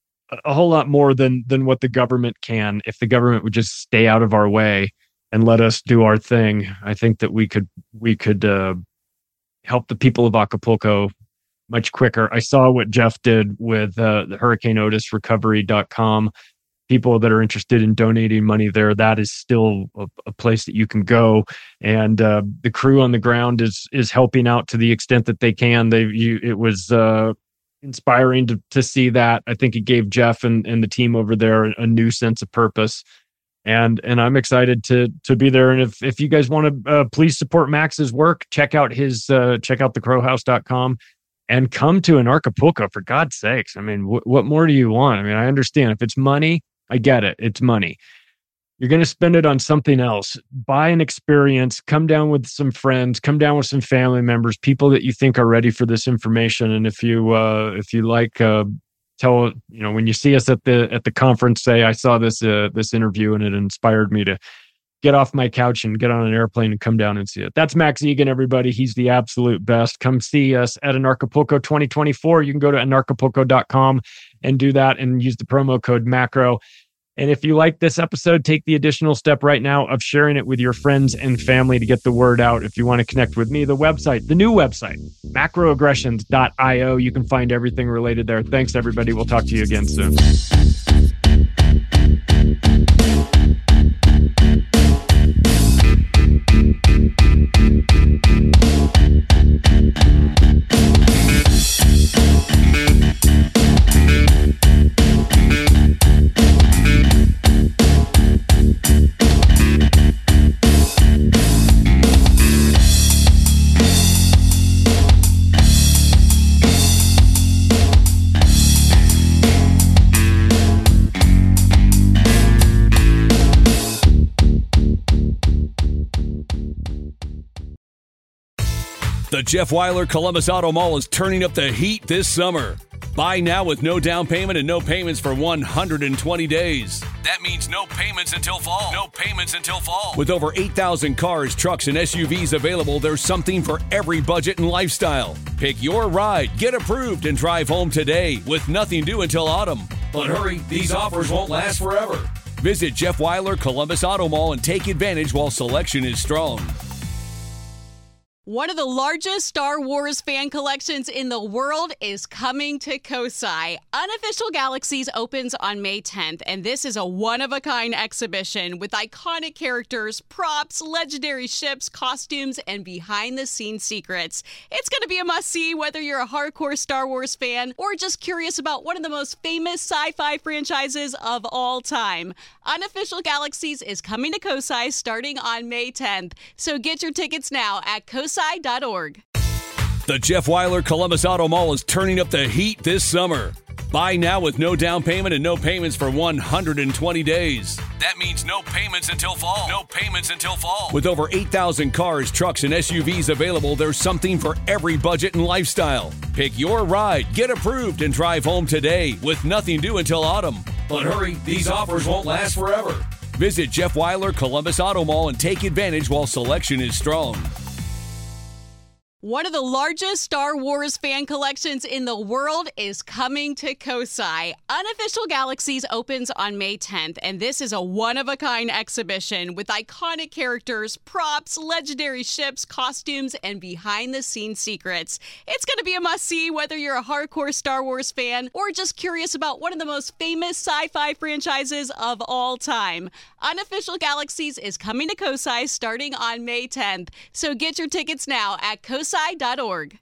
a whole lot more than than what the government can. If the government would just stay out of our way and let us do our thing, I think that we could we could uh, help the people of Acapulco much quicker. I saw what Jeff did with uh, the Hurricane Otis Recovery dot com. People that are interested in donating money there, that is still a, a place that you can go. And uh, the crew on the ground is is helping out to the extent that they can. They you, it was uh, inspiring to to see that. I think it gave Jeff and, and the team over there a, a new sense of purpose. And and I'm excited to to be there. And if if you guys want to uh, please support Max's work, check out his uh, check out the crow house dot com. And come to an Acapulco, for God's sakes. I mean, wh- what more do you want? I mean, I understand. If it's money, I get it. It's money. You're going to spend it on something else. Buy an experience. Come down with some friends. Come down with some family members, people that you think are ready for this information. And if you, uh, if you like, uh, tell you know when you see us at the at the conference, say I saw this uh, this interview and it inspired me to get off my couch and get on an airplane and come down and see it. That's Max Egan, everybody. He's the absolute best. Come see us at Anarchapulco twenty twenty-four. You can go to anarchapulco dot com and do that and use the promo code MACRO. And if you like this episode, take the additional step right now of sharing it with your friends and family to get the word out. If you want to connect with me, the website, the new website, macro aggressions dot io. You can find everything related there. Thanks, everybody. We'll talk to you again soon. The Jeff Weiler Columbus Auto Mall is turning up the heat this summer. Buy now with no down payment and no payments for one hundred twenty days. That means no payments until fall. No payments until fall. With over eight thousand cars, trucks, and S U Vs available, there's something for every budget and lifestyle. Pick your ride, get approved, and drive home today with nothing due until autumn. But hurry, these offers won't last forever. Visit Jeff Weiler Columbus Auto Mall and take advantage while selection is strong. One of the largest Star Wars fan collections in the world is coming to Kosai. Unofficial Galaxies opens on May tenth, and this is a one-of-a-kind exhibition with iconic characters, props, legendary ships, costumes, and behind-the-scenes secrets. It's going to be a must-see whether you're a hardcore Star Wars fan or just curious about one of the most famous sci-fi franchises of all time. Unofficial Galaxies is coming to Kosai starting on May tenth. So get your tickets now at kosai dot org. The Jeff Weiler Columbus Auto Mall is turning up the heat this summer. Buy now with no down payment and no payments for one hundred twenty days. That means no payments until fall. No payments until fall. With over eight thousand cars, trucks, and S U Vs available, there's something for every budget and lifestyle. Pick your ride, get approved, and drive home today with nothing due until autumn. But hurry, these offers won't last forever. Visit Jeff Weiler Columbus Auto Mall and take advantage while selection is strong. One of the largest Star Wars fan collections in the world is coming to Kosai. Unofficial Galaxies opens on May tenth, and this is a one-of-a-kind exhibition with iconic characters, props, legendary ships, costumes, and behind-the-scenes secrets. It's going to be a must-see whether you're a hardcore Star Wars fan or just curious about one of the most famous sci-fi franchises of all time. Unofficial Galaxies is coming to Kosai starting on May tenth, so get your tickets now at kosai dot org.